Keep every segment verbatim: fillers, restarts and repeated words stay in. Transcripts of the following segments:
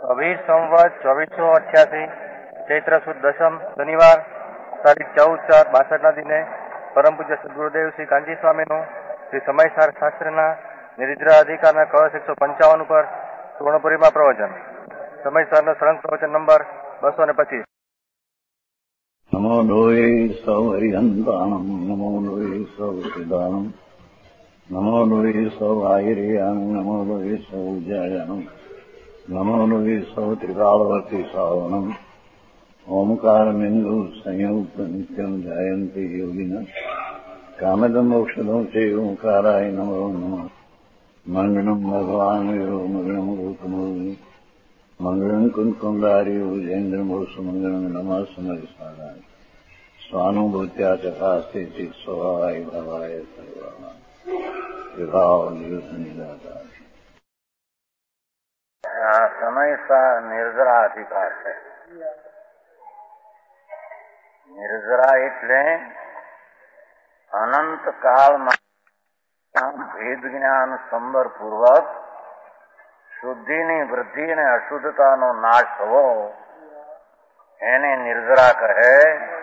વીસ સંવત ચોવીસો અઠ્યાસી ચૈત્ર સુદ દશમ શનિવાર તારીખ ચૌદ ચાર બાસઠ ના દિને પરમ પૂજ્ય સદગુરુદેવ શ્રી કાંચી સ્વામીનું શ્રી સમયસાર શાસ્ત્રના નિરિદ્રા અધિકારના કળશ એકસો પંચાવન ઉપર સુવર્ણપુરીમાં પ્રવચન. સમયસારનો સળંગ પ્રવચન નંબર બસો ને પચીસ. નમો લોહે સૌ હરિહંતાણમ નમો લોહે સૌ સિદાનમ નમો લોહે સૌ આયર્યાન નમો લોહે સૌ જયાનમ નમો લોહે સૌ ત્રિકાળવર્તી સાવનમ ઓમકાર બિંદુ સંયુક્ત નિત્યમ જાયંતી યોગિના કામદમ મોક્ષદમ છે ઓંકારાય નમો નમઃ. મંગળમ ભગવાન વીરો મંગળમ રૂપમોહિ મંગળમ કુંકુંડારી ઉજેન્દ્રમોષ મંગળમ નમઃ સમરિસારાય સ્વાનુભૂત્યા ચકાસ્તે ચિત સ્વભાવાય ભવાય સર્વાના વિભાવ નિદાતા. આ સમયસાર નિર્જરા અધિકાર છે. નિર્જરા એટલે અનંત કાળમાં ભેદ જ્ઞાન સંબર પૂર્વક શુદ્ધિની વૃદ્ધિ અને અશુદ્ધતાનો નાશ થવો એને નિર્જરા કહે.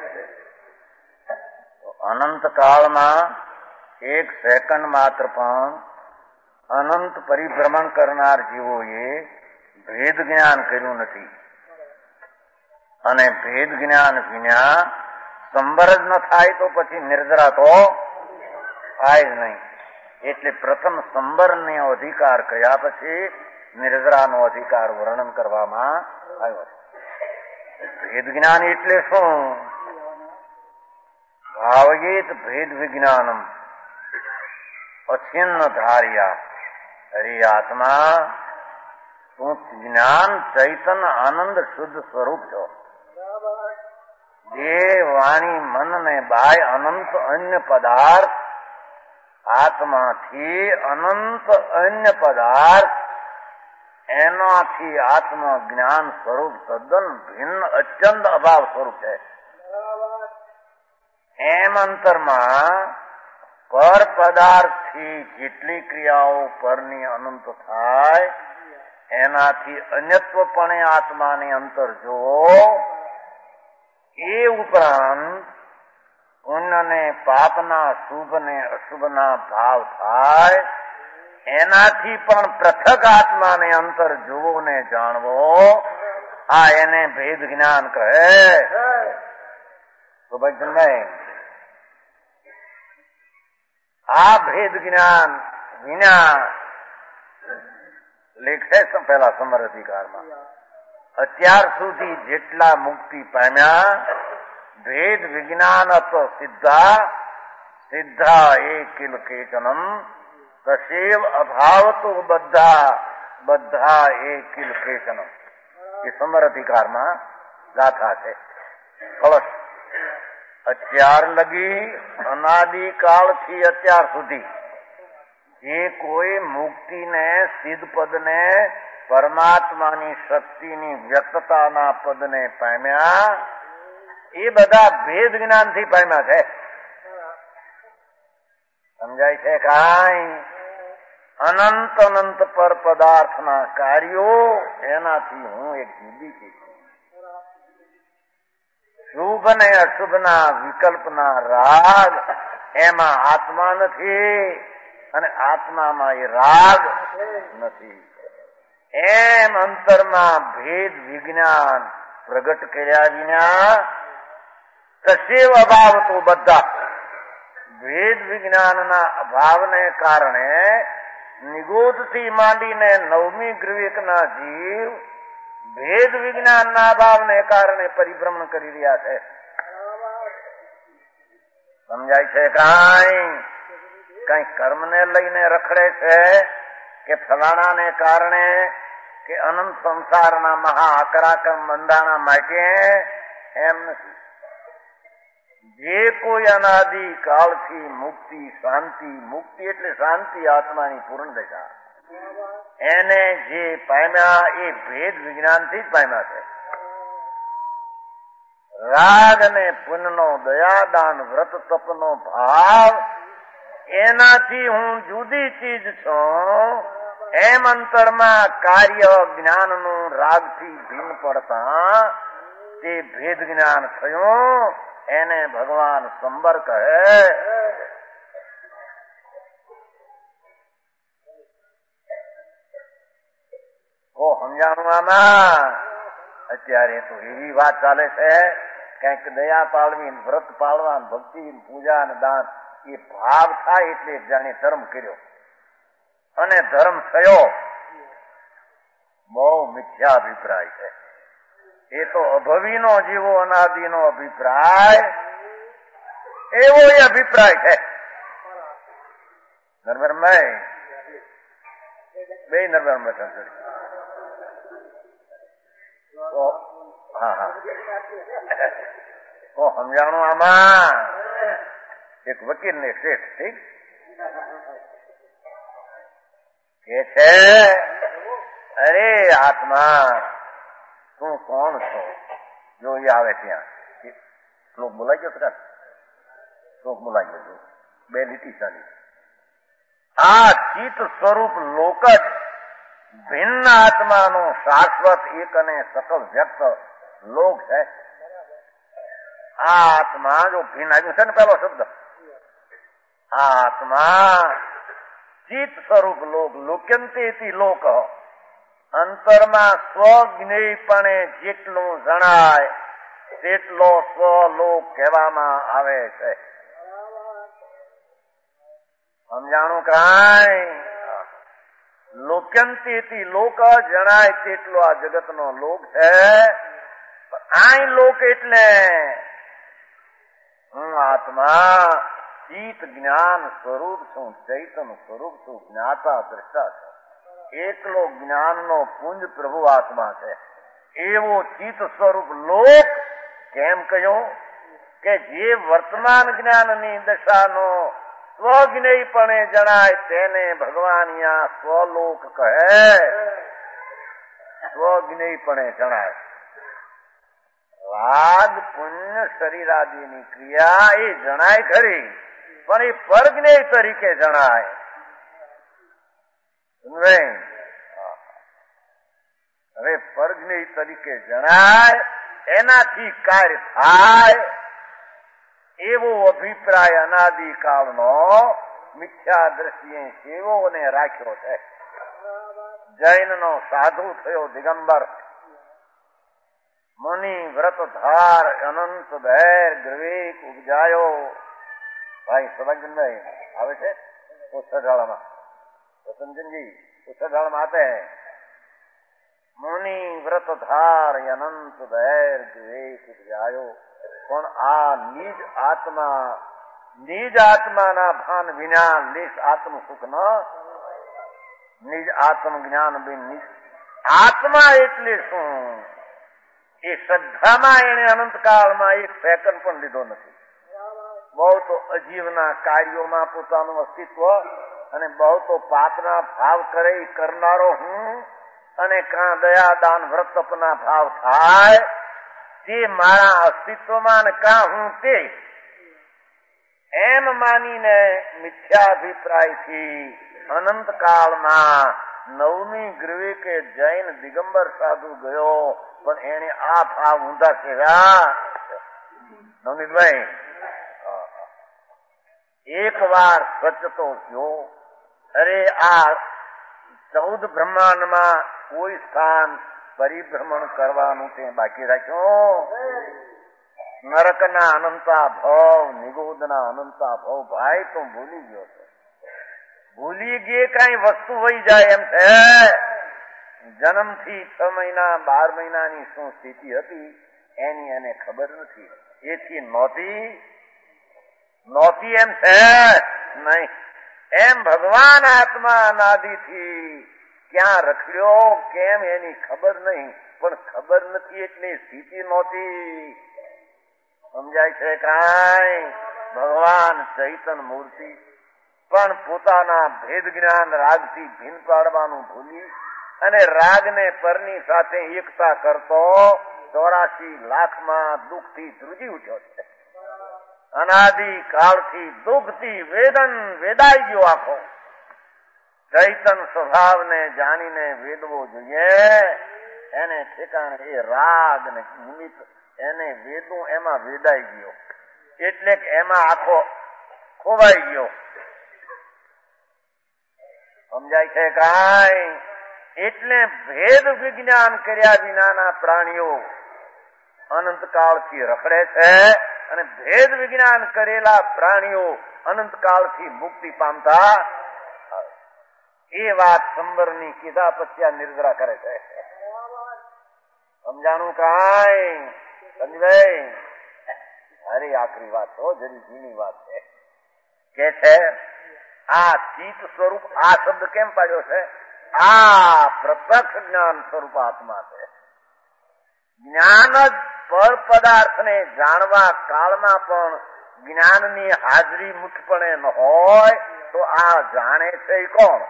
અનંત કાળમાં એક સેકન્ડ માત્ર પણ અનંત પરિભ્રમણ કરનાર જીવોએ ભેદ જ્ઞાન કર્યું નથી અને ભેદ જ્ઞાન વિના સંબર જ ન થાય તો પછી નિર્જરા તો થાય જ નહીં. એટલે પ્રથમ સંબરનો અધિકાર કયા પછી નિર્જરાનો અધિકાર વર્ણન કરવામાં આવ્યો. ભેદ જ્ઞાન એટલે શું? ભાવયેત ભેદ વિજ્ઞાનમ અછિન્ન ધાર્યા હરિ આત્મા તું જ્ઞાન ચૈતન આનંદ શુદ્ધ સ્વરૂપ છો. જે વાણી મન ને બાય અનંત અન્ય પદાર્થ આત્માથી અનંત અન્ય પદાર્થ એનાથી આત્મા જ્ઞાન સ્વરૂપ તદ્દન ભિન્ન અત્યંત અભાવ સ્વરૂપ છે. એમ અંતરમાં પર પદાર્થથી જેટલી ક્રિયાઓ પરની અનંત થાય એનાથી અન્યત્વપણે આત્માની અંતર જોવો. એ ઉપરાંત પુણ્ય ને પાપના શુભ ને અશુભના ભાવ થાય એનાથી પણ પૃથક આત્માને અંતર જોવો ને જાણવો. આ એને ભેદ જ્ઞાન કહે. તો ભાઈ આ ભેદ જ્ઞાન વિના લેખે પેલા સમર અધિકારમાં અત્યાર સુધી જેટલા મુક્તિ પામ્યા ભેદ વિજ્ઞાન તો સિદ્ધા સિદ્ધા એ કિલ કેચનમ તસેવ અભાવ તો બધા બધા એ કિલ કેચનમ એ સમર અધિકારમાં ગાથા છે. કળશ અત્યાર લગી અનાદિકાળથી અત્યાર સુધી જે કોઈ મુક્તિને સિદ્ધ પદને પરમાત્માની શક્તિની વ્યક્તતાના પદને પામ્યા એ બધા ભેદ જ્ઞાનથી પામ્યા છે. સમજાય છે? કાંઈ અનંત અનંત પર પદાર્થના કાર્યો એનાથી હું એક જુદી છું. શુભ ને અશુભના વિકલ્પના રાગ એમાં આત્મા નથી અને આત્મામાં એ રાગ નથી. એમ અંતરમાં ભેદ વિજ્ઞાન પ્રગટ કર્યા વિના કશેવ અભાવ તો બધા ભેદ વિજ્ઞાનના અભાવને કારણે નિગોદથી માંડીને નવમી ગ્રવિકના જીવ ભેદ વિજ્ઞાનના અભાવને કારણે પરિભ્રમણ કરી રહ્યા છે. સમજાય છે? કાંઈ કઈ કર્મને લઈને રખડે છે કે ફલાણાને કારણે કે અનંત સંસારના મહા અકરાકમ બંધાણા માટે એમ નથી. જે કોઈ અનાદિ કાળથી મુક્તિ શાંતિ મુક્તિ એટલે શાંતિ આત્માની પૂર્ણ દશા એને જે પામ્યા એ ભેદ વિજ્ઞાનથી જ પામ્યા છે. રાગ અને પુણ્યનો દયાદાન વ્રત તપનો ભાવ એનાથી હું જુદી ચીજ છું એમ અંતરમાં કાર્ય જ્ઞાનનું રાગથી ભિન્ન પડતા તે ભેદ જ્ઞાન થયું. એને ભગવાન સંબર કહે. ઓ સમજાણું આમાં? અત્યારે તો એવી વાત ચાલે છે કઈક દયા પાળવી, વ્રત પાળવા, ભક્તિ, પૂજા અને દાન એ ભાવ થાય એટલે જાણે ધર્મ કર્યો અને ધર્મ થયો. બહુ મિથ્યા અભિપ્રાય છે. એ તો અભવીનો જેવો અનાદિનો અભિપ્રાય એવો એ અભિપ્રાય છે. નરબરમય બે નરબરમ બેઠા. હા હા ઓ સમજાણું આમાં? એક વકીલ ને શેઠ ઠીક કે છે, અરે આત્મા તું કોણ છો? જો એ આવે ત્યાં શ્લોક બોલાઈ ગયો ખરા? શ્લોક બોલાઈ ગયો. બે લીટી ચાલી. આ ચિત્ત સ્વરૂપ લોક જ ભિન્ન આત્માનો શાશ્વત એક અને સકલ વ્યક્ત લોક છે. આ આત્મા જો ભિન્ન આવ્યું છે ને પેલો શબ્દ, આ આત્મા ચિત્ત સ્વરૂપ લોક, લોક્યંતે લોક, અંતરમાં સ્વજ્ઞેયપણે જેટલું જણાય તેટલો સ્વલોક કહેવામાં આવે છે. સમજાણું કાંઈ? લોક્યંતે લોક જણાય તેટલો આ જગતનો લોક છે. આ લોક એટલે હું આત્મા ચિત્ત જ્ઞાન સ્વરૂપ છું, ચૈતન્ય સ્વરૂપ છું, જ્ઞાતા દ્રષ્ટા છું. એકલો જ્ઞાનનો પુંજ પ્રભુ આત્મા છે. એવો ચિત્ત સ્વરૂપ લોક કેમ કહ્યું? કે જે વર્તમાન જ્ઞાનની દશાનો સ્વજ્ઞેયપણે જણાય તેને ભગવાન અહીંયા સ્વલોક કહે. સ્વજ્ઞેયપણે જણાય. રાગ પુણ્ય શરીરાદિની ક્રિયા એ જણાય ખરી, પણ એ પરજ્ઞેય તરીકે જણાય. હવે પરજ્ઞેય તરીકે જણાય એનાથી કાર્ય થાય એવો અભિપ્રાય અનાદિકાળનો મિથ્યા દ્રષ્ટિએ સેવોને રાખ્યો છે. જૈનનો સાધુ થયો દિગંબર, મુનિ વ્રતધાર અનંત ધૈર ગ્રવેક ઉપજાયો. ભાઈ સદાનંદભાઈ આવે છે પુસ્તકાળામાં, રતનચંદજી પુસ્તકાળામાં આતે હૈ. મુનિ વ્રતધાર અનંત ધૈર ગ્રવેક ઉપજાયો. પણ આ નિજ આત્મા, નિજ આત્માના ભાન વિના લેશ આત્મ સુખ ન. નિજ આત્મ જ્ઞાન બિન નિજ આત્મા એટલે શું? એ શ્રદ્ધામાં એને અનંતકાળમાં એક સેકન્ડ પણ લીધો નથી. બહુ તો અજીવના કાર્યોમાં પોતાનું અસ્તિત્વ અને બહુ તો પાપના ભાવ કરે કરનારો હું, અને કાં દયા દાન વ્રત તપના ભાવ થાય તે મારા અસ્તિત્વમાં ને કાં હું તે એમ માનીને મિથ્યાભિપ્રાયથી અનંતકાળમાં નવમી ગ્રવે કે જૈન દિગંબર સાધુ ગયો, પણ એને આ ભાવ ઊંધા કર્યા. નવનીતભાઈ એક વાર સચતો થયો, અરે આ ચૌદ બ્રહ્માંડમાં કોઈ સ્થાન પરિભ્રમણ કરવાનું તે બાકી રાખ્યું? નરકના અનંતા ભવ, નિગોદના અનંતા ભવ. ભાઈ તો ભૂલી ગયો છે. ભૂલી ગયે કઈ વસ્તુ વહી જાય એમ છે. જન્મથી છ મહિના બાર મહિનાની શું સ્થિતિ હતી એની એને ખબર નથી. એથી નહોતી નહોતી એમ છે નહીં. એમ ભગવાન આત્મા અનાદિથી ક્યાં રખડ્યો કેમ એની ખબર નહીં, પણ ખબર નથી એટલે સ્થિતિ નહોતી. સમજાય છે કાંઈ? ભગવાન ચૈતન મૂર્તિ પણ પોતાના ભેદ જ્ઞાન રાગથી ભિન્ન પાડવાનું ભૂલી અને રાગને પરની સાથે એકતા કરતો ચોરાશી લાખમાં દુઃખથી ધ્રુજી ઉઠ્યો છે. અનાદિ કાળથી દુઃખથી વેદન વેદાઈ ગયો આખો. ચૈતન સ્વભાવને જાણીને વેદવો જોઈએ. એને ઠેકાણે એ રાગ ને નિમિત્ત એને વેદું એમાં વેદાઈ ગયો, એટલે કે એમાં આખો ખોવાઈ ગયો. સમજાય છે કાંઈ? એટલે ભેદ વિજ્ઞાન કર્યા વિનાના પ્રાણીઓ અનંતકાળથી રખડે છે, અને ભેદ વિજ્ઞાન કરેલા પ્રાણીઓ અનંતકાળથી મુક્તિ પામતા. એ વાત સંબરની કીધા પછી આ નિર્જરા કરે છે. સમજાણું કાંઈ સંજયભાઈ? અરે આખરી વાત તો જરી જૂની વાત છે. કે છે આ ચિત્ત સ્વરૂપ, આ શબ્દ કેમ પાડ્યો છે? આ પ્રત્યક્ષ જ્ઞાન સ્વરૂપ આત્મા છે. જ્ઞાન જ પર પદાર્થને જાણવા કાળમાં પણ જ્ઞાનની હાજરી મુઠપણે ન હોય તો આ જાણે છે એ કોણ?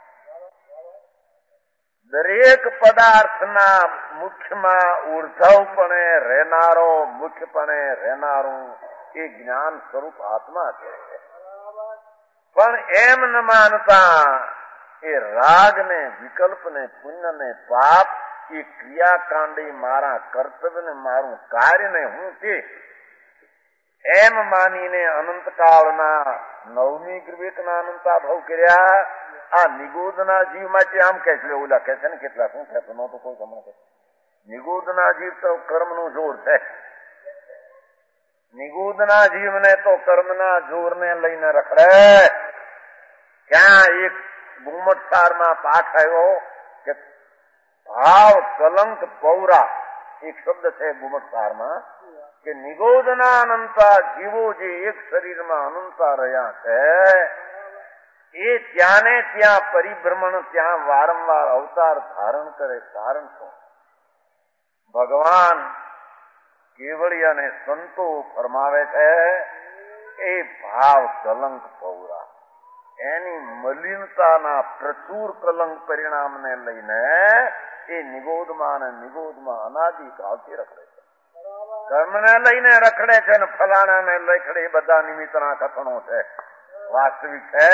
દરેક પદાર્થના મુખ્યમાં ઉર્ધવપણે રહેનારો, મુખ્યપણે રહેનારું એ જ્ઞાન સ્વરૂપ આત્મા છે. પણ એમ ન માનતા એ રાગ ને વિકલ્પ ને પુણ્ય ને પાપ એ ક્રિયાકાંડી મારા કર્તવ્ય ને મારું કાર્ય ને હું તે એમ માનીને અનંતકાળના નવમી વિવેકના અનંતાભાવ કર્યા. આ નિગોદના જીવ માટે આમ કે છે, ઓલા કે છે ને કેટલા શું કહેતો નતો કોઈ તમને કે નિગોદના જીવ તો કર્મનું જોર છે. નિગોદના જીવને તો કર્મના જોરને લઈને રખડે. ક્યાં એક ગુમટસારમાં પાઠ આવ્યો કે ભાવ કલંક પૌરા એક શબ્દ છે ગુમટસારમાં, કે નિગોદના અનંતા જીવો જે એક શરીરમાં અનંતા રહ્યા છે એ ત્યાં ને ત્યાં પરિભ્રમણ, ત્યાં વારંવાર અવતાર ધારણ કરે. કારણ શું? ભગવાન કેવળી અને સંતો ફરમાવે છે એ ભાવ કલંક પૌરા એની મલિનતાના પ્રચુર કલંક પરિણામને લઈને એ નિગોદમાં અને નિગોદમાં અનાદિ કાળથી રખડે છે. કર્મને લઈને રખડે છે ને ફલાણાને લખડે એ બધા નિમિત્તના કથનો છે, વાસ્તવિક છે.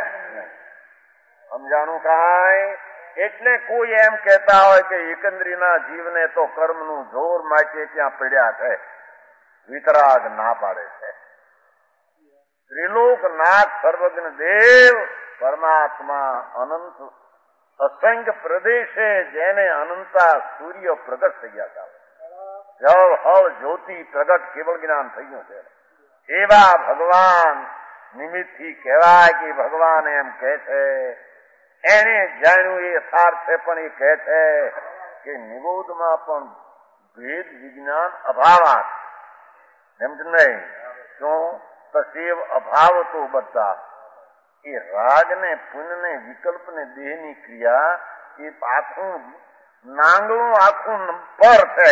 સમજાણું કાંઈ? એટલે કોઈ એમ કહેતા હોય કે એકંદરીના જીવને તો કર્મનું જોર માટે ત્યાં પડ્યા છે, વિતરાગ ના પાડે છે. ત્રિલોકનાથ સર્વજ્ઞ દેવ પરમાત્મા અનંત અસંખ્ય પ્રદેશે જેને અનંતા સૂર્ય પ્રગટ થઈ ગયા હતા, જવ હવ જ્યોતિ પ્રગટ કેવળ જ્ઞાન થયું છે, એવા ભગવાન નિમિત્તથી કહેવાય કે ભગવાન એમ કહે છે. એને જાણ્યું એ યથાર્થ છે, પણ એ કહે છે કે નિબોધમાં પણ ભેદ વિજ્ઞાન અભાવાત. એમ જ નહીં શું? તસેવ અભાવ તો બધા એ રાગ ને પુણ્ય ને વિકલ્પ ને દેહ ની ક્રિયા એ આખું નાંગણું આખું પર છે,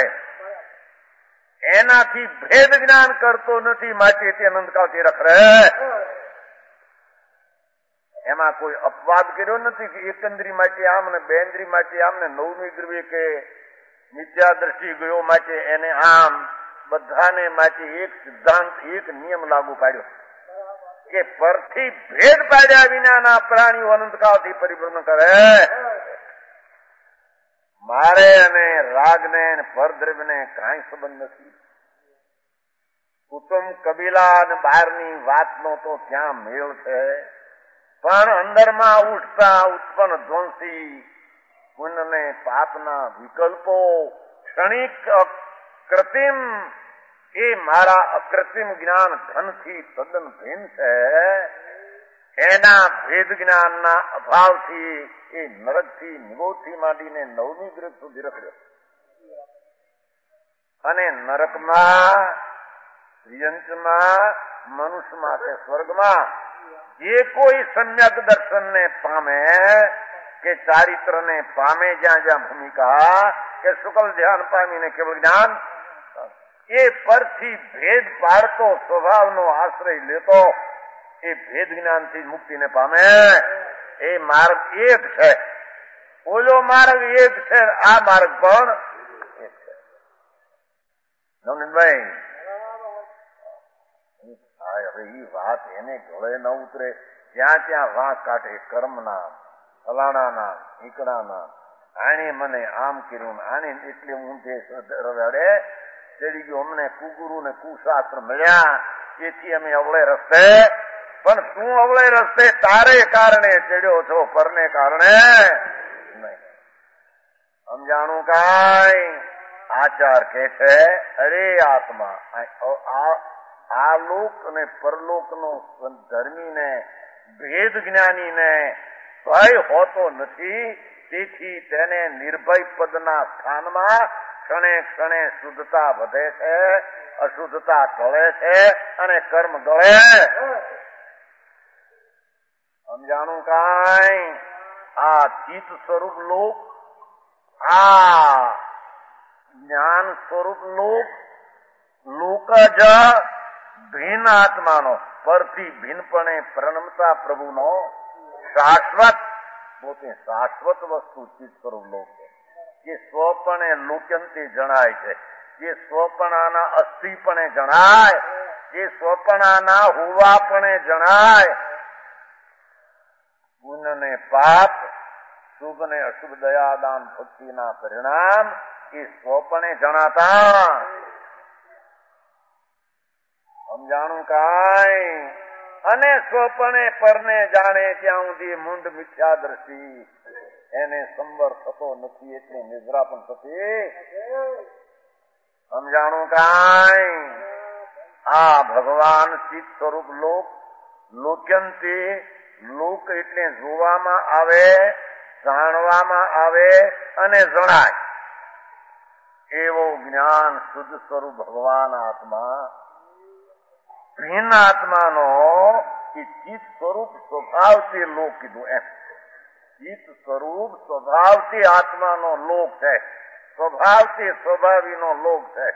એનાથી ભેદ જ્ઞાન કરતો નથી, માટે તે અનંતકાળથી રખડે. એમાં કોઈ અપવાદ કર્યો નથી કે એકંદરી માટે આમ ને બેન્દ્રી માટે આમ ને નવમી ગ્રવે કે મિથ્યા દ્રષ્ટિ ગયો માટે એને આમ, બધાને માટે એક સિદ્ધાંત એક નિયમ લાગુ પાડ્યો કે પરથી ભેદ પાડ્યા વિનાના પ્રાણીઓ અનંતકાળથી પરિભ્રમણ કરે. મારે અને રાગને પરદ્રવ્યને કાંઈ સંબંધ નથી. કુટુંબ કબીલા અને બહારની વાતનો તો ત્યાં મેળ છે, પણ અંદરમાં ઉઠતા ઉત્પન્ન ધ્વંસી પુણ્ય ને પાપના વિકલ્પો ક્ષણિક કૃત્રિમ એ મારા અકૃત્રિમ જ્ઞાન ધનથી તદ્દન ભિન્ન છે. એના ભેદ જ્ઞાનના અભાવથી એ નરકથી નિબોધથી માંડીને નવમી ગ્રહ સુધી રખડ્યો, અને નરકમાં, ત્રિયંચમાં, મનુષ્યમાં કે સ્વર્ગમાં જે કોઈ સમ્યક દર્શનને પામે કે ચારિત્રને પામે, જ્યાં જ્યાં ભૂમિકા કે શુકલ ધ્યાન પામીને કેવળ જ્ઞાન, એ પરથી ભેદ પાડતો સ્વભાવનો આશ્રય લેતો એ ભેદ જ્ઞાનથી મુક્તિને પામે. એ માર્ગ એક છે, ઓલો માર્ગ એક છે, આ માર્ગ પણ એક છે. નવનીતભાઈ હવે એ વાત એને ગળે ન ઉતરે, જ્યાં ત્યાં વાંક કાઢે કર્મના ફલાણાના ઈકડાના આણે મને આમ કર્યું, આને એટલે ઊંધે રડે ચડી ગયો. અમને કુગુરુ ને કુશાસ્ત્ર મળ્યા, એથી અમે અવળે રસ્તે. પણ તું અવળે રસ્તે તારે કારણે ચડ્યો છો, પરને કારણે નહીં. સમજાણું કાંઈ? આચાર કે છે અરે આત્મા આ લોક અને પરલોક નો ધર્મી ને ભેદ જ્ઞાની ને ભય હોતો નથી. તેથી તેને નિર્ભય પદના સ્થાનમાં ક્ષણે ક્ષણે શુદ્ધતા વધે છે, અશુદ્ધતા ટળે છે અને કર્મ ગળે. સમજાણું કાંઈ? આ ચિત્ત સ્વરૂપ લોક, આ જ્ઞાન સ્વરૂપ લોક, લોક જ ભિન્ન આત્માનો પરથી ભિન્નપણે પ્રણમતા પ્રભુનો શાશ્વત, પોતે શાશ્વત વસ્તુ ચિત્ત સ્વરૂપ લોક છે. જે સ્વપણે લોક્યંતી જણાય છે, જે સ્વપણાના અસ્થિપણે જણાય, જે સ્વપણાના હોવાપણે જણાય. પુણ્ય ને પાપ, શુભ ને અશુભ, દયાદાન ભક્તિના પરિણામ એ સ્વપણે જણાતા. સમજાણું કાંઈ? અને સ્વપણે પરને જાણે ત્યાં સુધી મુંડ મિથ્યા દ્રષ્ટિ એને સંવર થતો નથી, એટલે નિદ્રા પણ થતી. સમજાણું કાંઈ? આ ભગવાન ચિત્ત સ્વરૂપ લોક, લોક્યંતી લોક એટલે જોવામાં આવે, જાણવામાં આવે અને જણાય એવો જ્ઞાન શુદ્ધ સ્વરૂપ ભગવાન આત્મા. ભિન્ન આત્માનો એ ચિત્ત સ્વરૂપ સ્વભાવથી લોક કીધું એમ. ચિત્ત સ્વરૂપ સ્વભાવથી આત્માનો લોક છે, સ્વભાવથી સ્વભાવીનો લોક છે.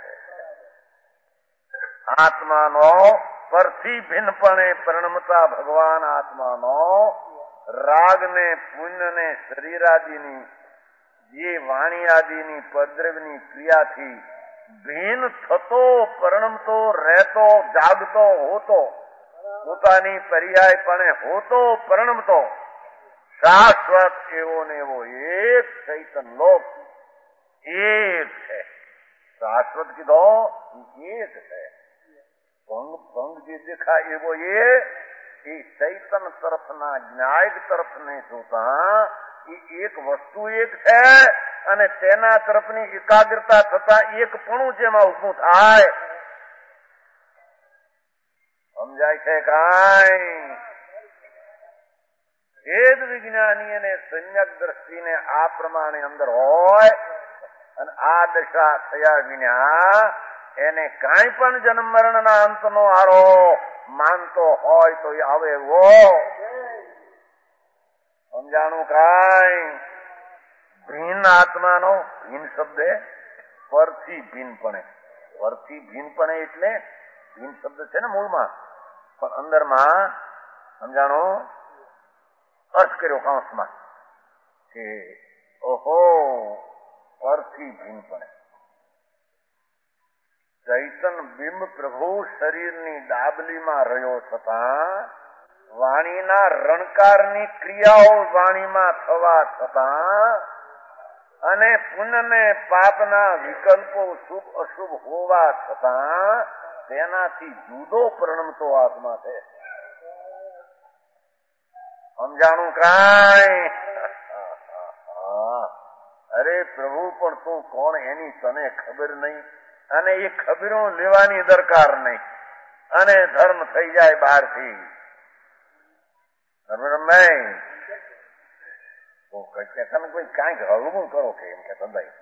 આત્માનો પરથી ભિન્નપણે પ્રણમતા ભગવાન આત્માનો રાગ ને પુણ્ય ને શરીર આદિની જે વાણી આદિની પદ્રવની ક્રિયાથી ભિન્ન થતો, પરણમતો, રહેતો, જાગતો, હોતો, પોતાની પર્યાયપણે હોતો, પરણમતો, શાશ્વત એવો ને એવો એક ચૈતન લોક એક છે. શાશ્વત કીધો એક છે. ભંગ ભંગ જે દેખાય એવો એ એ ચૈતન તરફના જ્ઞાયક તરફ ને જોતા એ એક વસ્તુ એક છે અને તેના તરફની એકાગ્રતા થતા એક પણ જેમાં ઉભું થાય. સમજાય છે કાંઈ? વેદ વિજ્ઞાની અને સંયક દ્રષ્ટિને આ પ્રમાણે અંદર હોય અને આ દશા થયા વિના એને કાંઈ પણ જન્મ મરણના અંતનો આરો માનતો હોય તો એ આવે એવો. સમજાણું કાંઈ? ભિન્ન આત્માનો ભિન્ન શબ્દ પરથી ભિન્નપણે, પરથી ભિન્નપણે એટલે ભિન્ન શબ્દ છે ને મૂળમાં, પણ અંદરમાં સમજાણો અર્થ કર્યો કાંસમાં કે ઓહો પરથી ભિન્નપણે. ચૈતન બિંબ પ્રભુ શરીરની ડાબલીમાં રહ્યો છતાં, વાણીના રણકારની ક્રિયાઓ વાણીમાં થવા છતાં અને પુણ્ય ને પાપના વિકલ્પો શુભ અશુભ હોવા છતાં તેનાથી જુદો પ્રણમતો આત્મા છે. સમજાણું કાંઈ? અરે પ્રભુ પણ તું કોણ એની તને ખબર નહીં અને એ ખબરો લેવાની દરકાર નહીં અને ધર્મ થઈ જાય બહારથી. કોઈ કાંઈક હળવું કરો કે એમ કે ભાઈ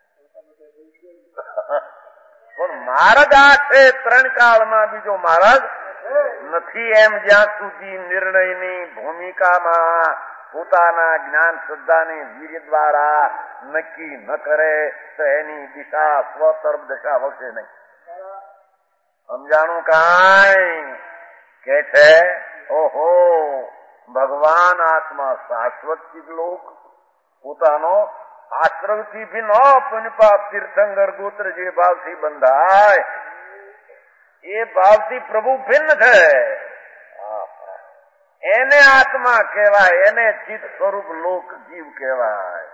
પણ માર્ગ આ છે ત્રણ કાળમાં બીજો માર્ગ નથી. એમ જ્યાં સુધી નિર્ણયની ભૂમિકામાં પોતાના જ્ઞાન શ્રદ્ધાની વીર્ય દ્વારા નક્કી ન કરે તો એની દિશા સ્વતર્ફ દશા વળશે નહીં. સમજાણું કાંઈ? કે છે ઓહો ભગવાન આત્મા શાશ્વત લોક, પોતાનો આશ્રવથી ભી ન પુણ્યપાપ તીર્થંકર ગોત્ર જે ભાવથી બંધાય એ ભાવથી પ્રભુ ભિન્ન છે. એને આત્મા કહેવાય, એને ચિત્ત સ્વરૂપ લોક જીવ કહેવાય.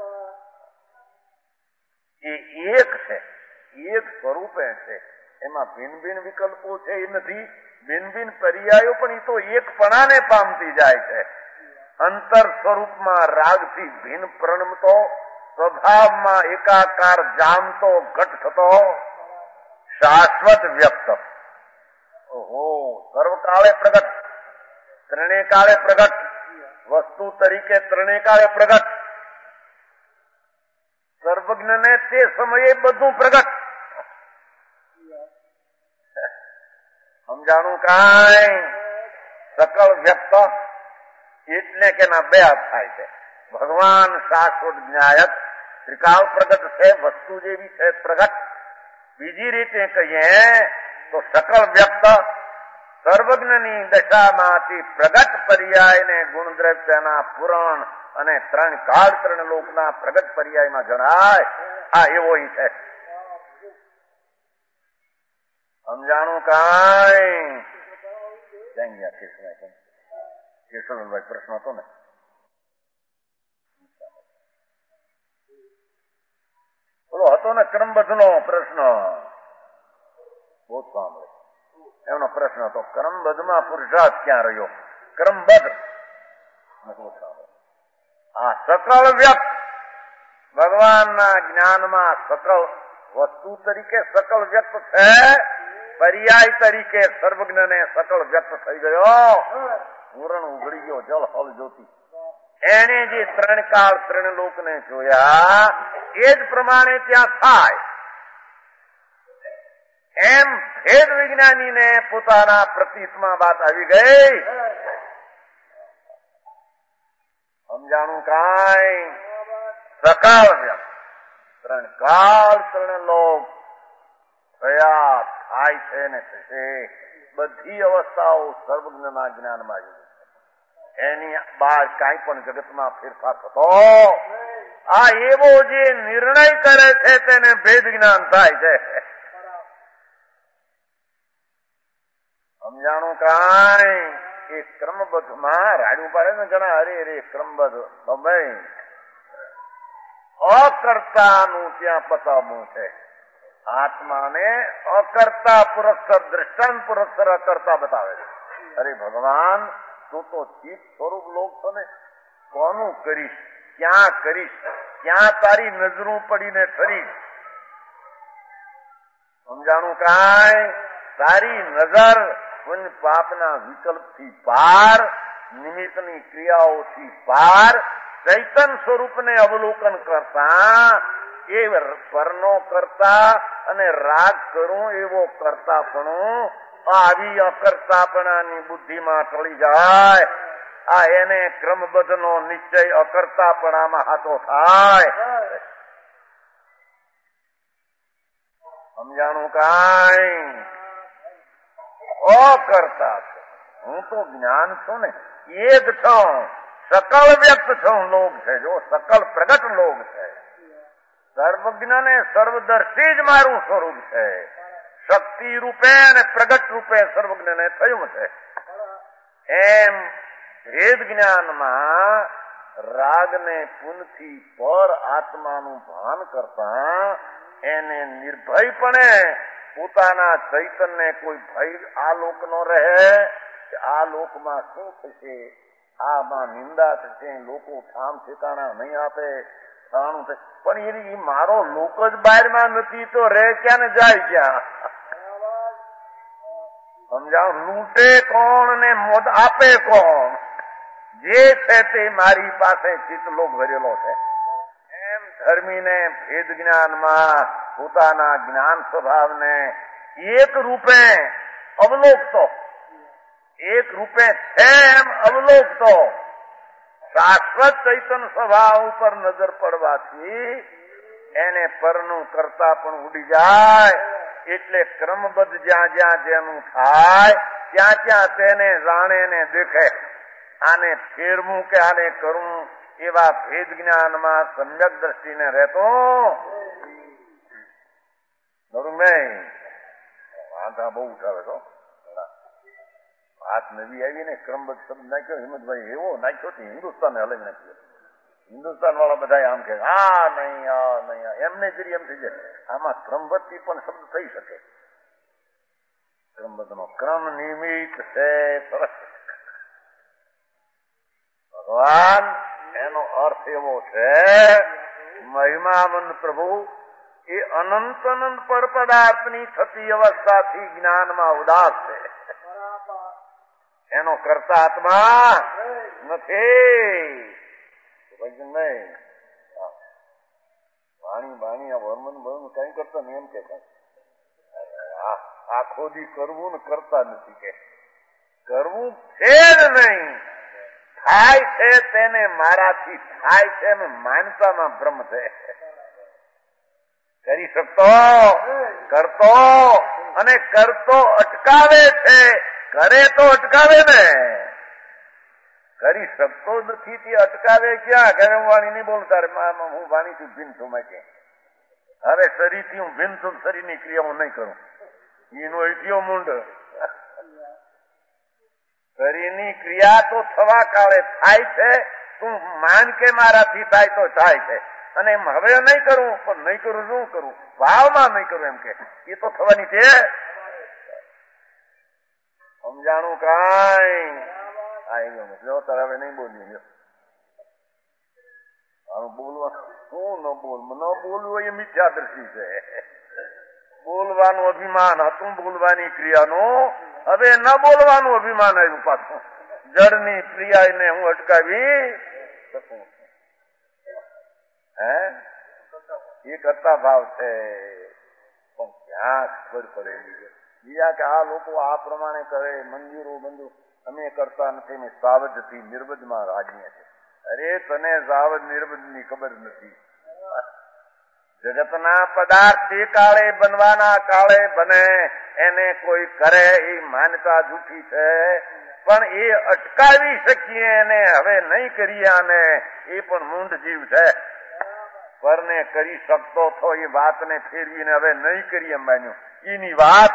એ એક છે, એક સ્વરૂપે છે. એમાં ભિન્ન ભિન્ન વિકલ્પો છે એ નથી, ભિન્ન ભિન્ન પર્યાયો, પણ એ તો એકપણાને પામતી જાય છે. અંતર સ્વરૂપમાં રાગથી ભિન્ન પ્રણમતો, સ્વભાવમાં એકાકાર જામતો ઘટ થતો શાશ્વત વ્યક્ત. ઓહો, સર્વકાળે પ્રગટ, ત્રણે કાળે પ્રગટ, વસ્તુ તરીકે ત્રણે કાળે પ્રગટ, સર્વજ્ઞને તે સમયે બધું પ્રગટ. સમજાણું કાંઈ? સકળ વ્યક્ત એટલે કે ના બે અર્થ થાય છે. ભગવાન શાશ્વત જ્ઞાયક ત્રિકાળ પ્રગટ છે, વસ્તુ જેવી છે પ્રગટ. બીજી રીતે કહીએ તો સકળ વ્યક્ત સર્વજ્ઞની દશામાંથી પ્રગટ પર્યાયને ગુણદ્રવ્યના પુરાણ અને ત્રણ કાળ ત્રણ લોકના પ્રગટ પર્યાયમાં જણાય. આ એવો છે. સમજાણું કાંઈ? કેશવભાઈ પ્રશ્ન હતો ને? બોલો, હતો ને ક્રમબદ્ધનો પ્રશ્ન? બહુ સાંભળે. એમનો પ્રશ્ન હતો ક્રમબદ્ધમાં પુરુષાર્થ ક્યાં રહ્યો? ક્રમબદ્ધ આ સકળ વ્યક્ત ભગવાનના જ્ઞાનમાં સકળ વસ્તુ તરીકે સકળ વ્યક્ત છે, પર્યાય તરીકે સર્વજ્ઞને સકળ વ્યક્ત થઈ ગયો. પૂરણ ઉઘડી ગયો જલ હલ જ્યોતિ. એને જે ત્રણ કાળ ત્રણ લોકને જોયા એ જ પ્રમાણે ત્યાં થાય. એમ ભેદ વિજ્ઞાનીને પોતાના પ્રતીતમાં વાત આવી ગઈ. સમજાણું કાંઈ? સકાળ વ્યક્ત ત્રણ કાળ ત્રણ લોક થયા, થાય છે ને થશે. બધી અવસ્થાઓ સર્વજ્ઞના જ્ઞાનમાં આવી. એની બહાર કાંઈ પણ જગતમાં ફેરફાર થતો આ એવો જે નિર્ણય કરે છે તેને ભેદ જ્ઞાન થાય છે. સમજાણું કાંઈ? એ ક્રમબદ્ધમાં રાડ્યું પાડે ને ઘણા, અરે રે ક્રમબદ્ધ ભાઈ અકર્તાનું ત્યાં પતાવવું છે. આત્માને અકર્તા પુરસ્કાર, દ્રષ્ટાંત પુરસ્કાર અકર્તા બતાવે છે. અરે ભગવાન, તું તો ચિત્ત સ્વરૂપ લોક છો ને, કોનું કરીશ, ક્યાં કરીશ, ક્યાં તારી નજરું પડીને ફરીશ? સમજાણું કાંઈ? તારી નજર પુણ્ય પાપના વિકલ્પથી પાર, નિમિત્તની ક્રિયાઓથી પાર, ચૈતન સ્વરૂપને અવલોકન કરતા એ પરનો કરતા અને રાગ કરું એવો કરતાપણું આવી અકર્તાપણાની બુદ્ધિમાં ટળી જાય. આ એને ક્રમબદ્ધનો નિશ્ચય અકર્તાપણામાં હાથો થાય. સમજાણું કાંઈ? અકર્તા છે, હું તો જ્ઞાન છું ને, એક છું, સકળ વ્યક્ત છું. લોક છે જો સકળ પ્રગટ લોક છે. સર્વજ્ઞ ને સર્વદર્શી જ મારું સ્વરૂપ છે. શક્તિ રૂપે અને પ્રગટ રૂપે સર્વજ્ઞને થયું છે. એમ ભેદ જ્ઞાનમાં રાગને પુનથી પર આત્માનું ભાન કરતા એને નિર્ભયપણે પોતાના ચૈતનને કોઈ ભય આ લોક નો રહે, આ લોકમાં શું થશે, આમાં નિંદા થશે, લોકો ઠામ ઠેકાણા નહીં આપે, પણ એ મારો લોક જ બહારમાં નથી તો રે ક્યાં ને જાય ક્યાં? સમજાવ, લૂંટે કોણ ને મોદ આપે કોણ? જે છે તે મારી પાસે ચિત્તલોક ભરેલો છે. એમ ધર્મીને ભેદ જ્ઞાનમાં પોતાના જ્ઞાન સ્વભાવને એક રૂપે અવલોકતો, એક રૂપે છે એમ અવલોકતો શાશ્વત ચૈતન સ્વભાવ ઉપર નજર પડવાથી એને પરનું કરતા પણ ઉડી જાય. એટલે ક્રમબદ્ધ જ્યાં જ્યાં જેનું થાય ત્યાં ત્યાં તેને જાણે ને દેખે. આને ફેરવું કે આને કરવું એવા ભેદ જ્ઞાનમાં સમ્યક દ્રષ્ટિને રહેતો નરું નહીં. વાંધા બહુ ઉઠાવે તો વાત નવી આવી ને ક્રમબદ્ધ શબ્દ નાખ્યો હિંમતભાઈ એવો નાખ્યો કે હિન્દુસ્તાન હલાવી નાખ્યો. હિન્દુસ્તાન વાળા બધા આમ કે આ નહીં આ નહીં એમને જરી એમ થઈ જાય આમાં ક્રમબદ્ધ થી પણ શબ્દ થઈ શકે. ક્રમબદ્ધ નો ક્રમ નિમિત્ત છે સરસ. ભગવાન એનો અર્થ એવો છે મહિમામંદ પ્રભુ એ અનંત અનંત પર પદાર્થની થતી અવસ્થાથી જ્ઞાનમાં ઉદાસ છે. એનો કરતા આત્મા નથી. નહીં વાણી વાણી આ વર્મન વર્મન કઈ કરતા ને એમ કે આખો દી કરવું ને કરતા નથી કે કરવું છે જ નહીં. થાય છે તેને મારાથી થાય છે એમ માનતામાં ભ્રમ છે. કરી શકતો કરતો અને કરતો અટકાવે છે. કરે તો અટકાવે ને કરી શકતો નથી તે અટકાવે ક્યાં? કે હું વાણી નહીં બોલું તારે હું વાણી થી ભિન્ન છું મેં કે હવે શરીરથી હું ભિન્ન છું શરીરની ક્રિયા હું નહીં કરું એનો ઇતિયો મૂંડ. શરીરની ક્રિયા તો થવા કાળે થાય છે. તું માન કે મારાથી થાય તો થાય છે અને એમ હવે નહીં કરું પણ નહીં કરું શું કરું ભાવમાં નહીં કરું એમ કે એ તો થવાની છે. સમજાણું કાંઈ આવી ગયું જો તારે હવે નહીં બોલી બોલવા શું ન બોલ ન બોલવું એ મિથ્યાદર્શી છે. બોલવાનું અભિમાન હતું બોલવાની ક્રિયાનું હવે ન બોલવાનું અભિમાન આવ્યું પાછું. જળની ક્રિયાને હું અટકાવી શકું હે એ કરતા ભાવ છે. પણ ક્યાં ખબર પડેલી છે બીજા કે આ લોકો આ પ્રમાણે કરે મંદિરો બંધુ અમે કરતા નથી ને સાવધથી નિર્બધમાં રાજ્ય છે. અરે તને સાવધ નિર્બધ ની ખબર નથી. જગતના પદાર્થ એ કાળે બનવાના કાળે બને એને કોઈ કરે એ માન્યતા જૂઠી છે. પણ એ અટકાવી શકીએ એને હવે નહીં કરીએ અને એ પણ મૂંઢ જીવ છે. પરને કરી શકતો તો એ વાતને ફેરવીને હવે નહીં કરીએ માન્યું એની વાત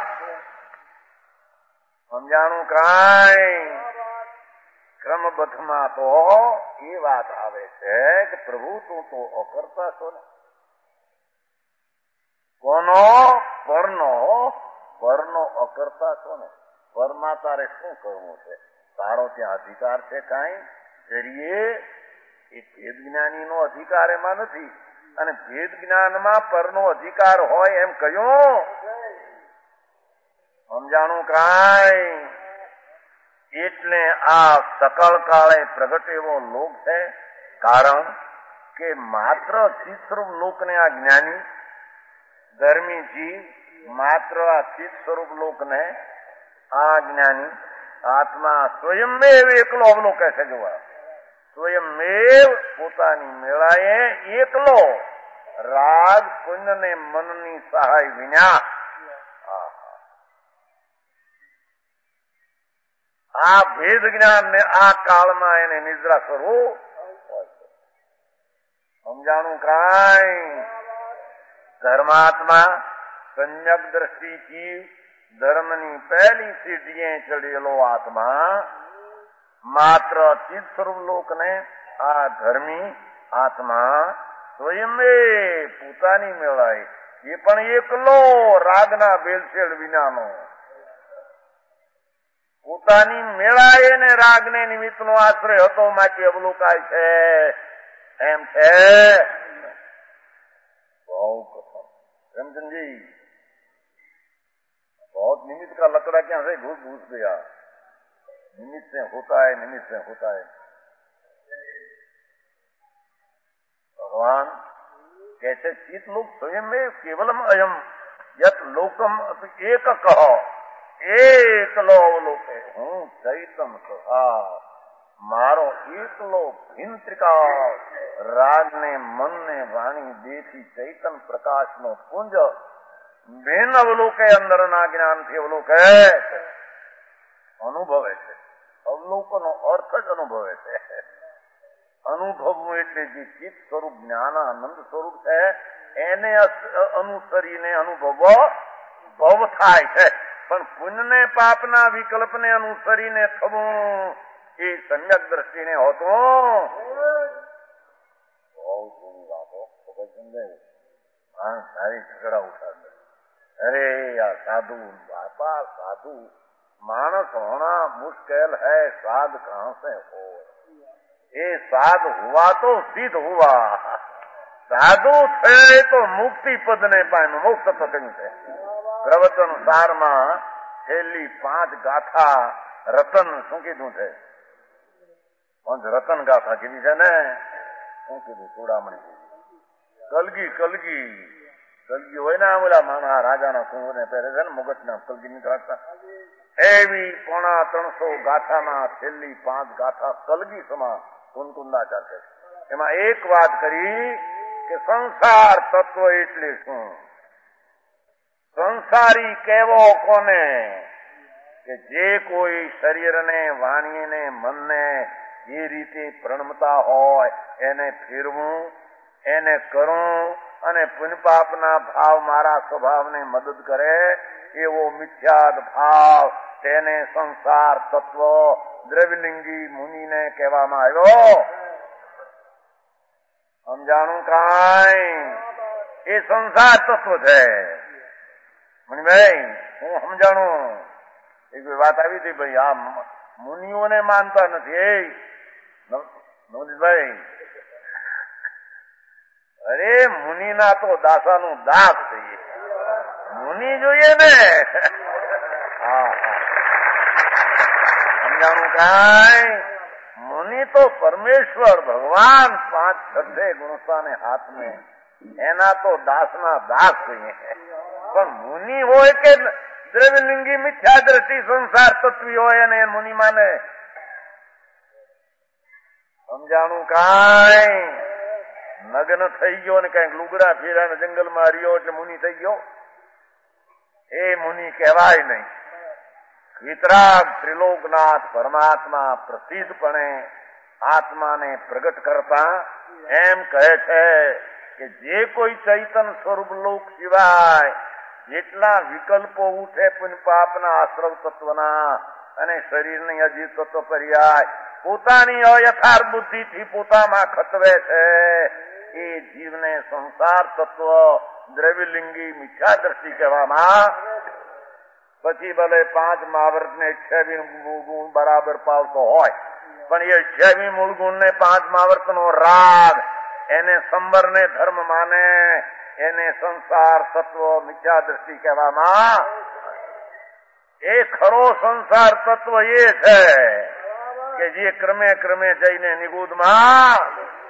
સમજાણું કાંઈ. ક્રમબદ્ધમાં તો એ વાત આવે છે કે પ્રભુ તું તો અકર્તા છો ને. કોનો? પરનો. પરનો અકર્તા છો ને. પરમાં તારે શું કરવું છે? તારો ત્યાં અધિકાર છે કાંઈ જરીએ? એ ભેદ જ્ઞાનીનો અધિકાર એમાં નથી અને ભેદ જ્ઞાનમાં પરનો અધિકાર હોય એમ કહ્યું. સમજાણું કાંઈ. એટલે આ સકળ કાળે પ્રગટ એવો લોક છે. કારણ કે માત્ર ચિત્ત સ્વરૂપ લોકને આ જ્ઞાની ધર્મી જીવ માત્ર આ ચિત્ત સ્વરૂપ લોકને આ જ્ઞાની આત્મા સ્વયંમેવ એકલો અવલોકે છે. જોવા સ્વયંમેવ પોતાની મેળાએ એકલો રાગ પુણ્ય ને મનની સહાય વિના આ ભેદ જ્ઞાન ને આ કાળમાં એને નિદ્રા સ્વરૂપ સમજાણું કાંઈ. ધર્માત્મા સંયક દ્રષ્ટિથી ધર્મની પહેલી સીડીએ ચડેલો આત્મા માત્ર ચિત્ત સ્વરૂપ લોકને આ ધર્મી આત્મા સ્વયંમે પોતાની મેળાય એ પણ એકલો રાગના ભેળસેળ વિનાનો પોતાની મેળાએ ને રાગને નિમિત્તનો આશ્રય હતો માટે અવલોકાય છે એમ છે. બહુ કથન પ્રેમચંદજી बहुत निमित्त का लकड़ा क्या है घुस घुस गया. निमित्त से होता है निमित्त से होता है. भगवान कैसे चित लोक स्वयं में केवलम अयम यत लोकम एक कहो એકલો અવલોકે હું ચૈતન સહા મારો એકલો ભિન્ન ત્રિકાળ રાગ ને મન ને વાણી દેથી ચૈતન પ્રકાશ નો પુંજ ભિન્ન અવલોકે અંદરના જ્ઞાનથી અવલોકે અનુભવે છે. અવલોકનો અર્થ જ અનુભવે છે. અનુભવવું એટલે જે ચિત્ત સ્વરૂપ જ્ઞાન આનંદ સ્વરૂપ છે એને અનુસરીને અનુભવો ભવ થાય છે. પણ પુણ્યને પાપના વિકલ્પને અનુસરીને થવું એ સમ્યક દ્રષ્ટિને હોતું બહુ જૂની વાતો ખબર સમજાય. માણસ સારી ઝઘડા ઉઠાડે. અરે આ સાધુ બાપા સાધુ मानस होना मुश्किल है, साध कहां से हो. ये साध हुआ तो सिद्ध हुआ. साधु थे तो मुक्ति पद ने पाए मोक्ष तत्व કહ્યું છે. પ્રવચન સારમાં છેલ્લી પાંચ ગાથા રતન શું કીધું છે? પાંચ રતન ગાથા કીધી છે ને. શું કીધું? ચૂડામણી કલગી કલગી કલગી હોય ને ઓલા માણા રાજાના કુંવરને પહેરે છે ને મગજના કલગી નીકળતા એવી પોણા ત્રણસો ગાથામાં છેલ્લી પાંચ ગાથા કલગી સમા કુનકુંદાચાર છે. એમાં એક વાત કરી કે સંસાર તત્વ એટલે શું? સંસારી કેવો કોને? કે જે કોઈ શરીરને વાણીને મનને જે રીતે પ્રણમતા હોય એને ફેરવું, એને કરવું અને પુણ્યપાપના ભાવ મારા સ્વભાવને મદદ કરે એવો મિથ્યાદ ભાવ તેને સંસાર તત્વ દ્રવ્યલિંગી મુનિને કહેવામાં આવ્યો. સમજાણું કાંઈ? એ સંસાર તત્વ છે. મુનિભાઈ હું સમજાણું. એક વાત આવી હતી ભાઈ, આ મુનિઓને માનતા નથી. એ નવનીતભાઈ અરે મુનિના તો દાસાનું દાસ છે. મુનિ જોઈએ ને. હા હા સમજાણું કાંઈ? મુનિ તો પરમેશ્વર ભગવાન પાંચ છઠ્ઠે ગુણસ્થાને હાથ में એના તો દાસના દાસ જોઈએ. પણ મુનિ હોય કે દ્રવ્યલિંગી મિથ્યા દ્રષ્ટિ સંસાર તત્વી હોય અને મુનિ માને. સમજાણું કાંઈ? નગ્ન થઈ ગયો ને કઈક લુગડા ફેર્યા જંગલમાં રહ્યો એટલે મુનિ થઈ ગયો? એ મુનિ કહેવાય નહીં. વિતરાગ ત્રિલોકનાથ પરમાત્મા પ્રસિદ્ધપણે આત્માને પ્રગટ કરતા એમ કહે છે કે જે કોઈ ચૈતન સ્વરૂપ લોક સિવાય જેટલા વિકલ્પો ઉઠે પુણ્ય પાપના આશ્રવ તત્વના અને શરીરની અજીત તત્વ પર્યાય પોતાની અયથાર્થ બુદ્ધિથી પોતામાં ખતવે છે એ જીવને સંસાર તત્વ દ્રવ્યલિંગી મિથ્યા દ્રષ્ટિ કહેવામાં. પછી ભલે પાંચ મહાવર્ત ને અઠ્યાવીસ મૂળ ગુણ બરાબર પાવતો હોય પણ એ અઠ્યાવીસ મૂળ ગુણ ને પાંચ મહાવર્ત નો રાગ એને સંબર ને ધર્મ માને એને સંસાર તત્વ મિથ્યા દ્રષ્ટિ કહેવામાં. એ ખરો સંસાર તત્વ એ છે કે જે ક્રમે ક્રમે જઈને નિગુદમાં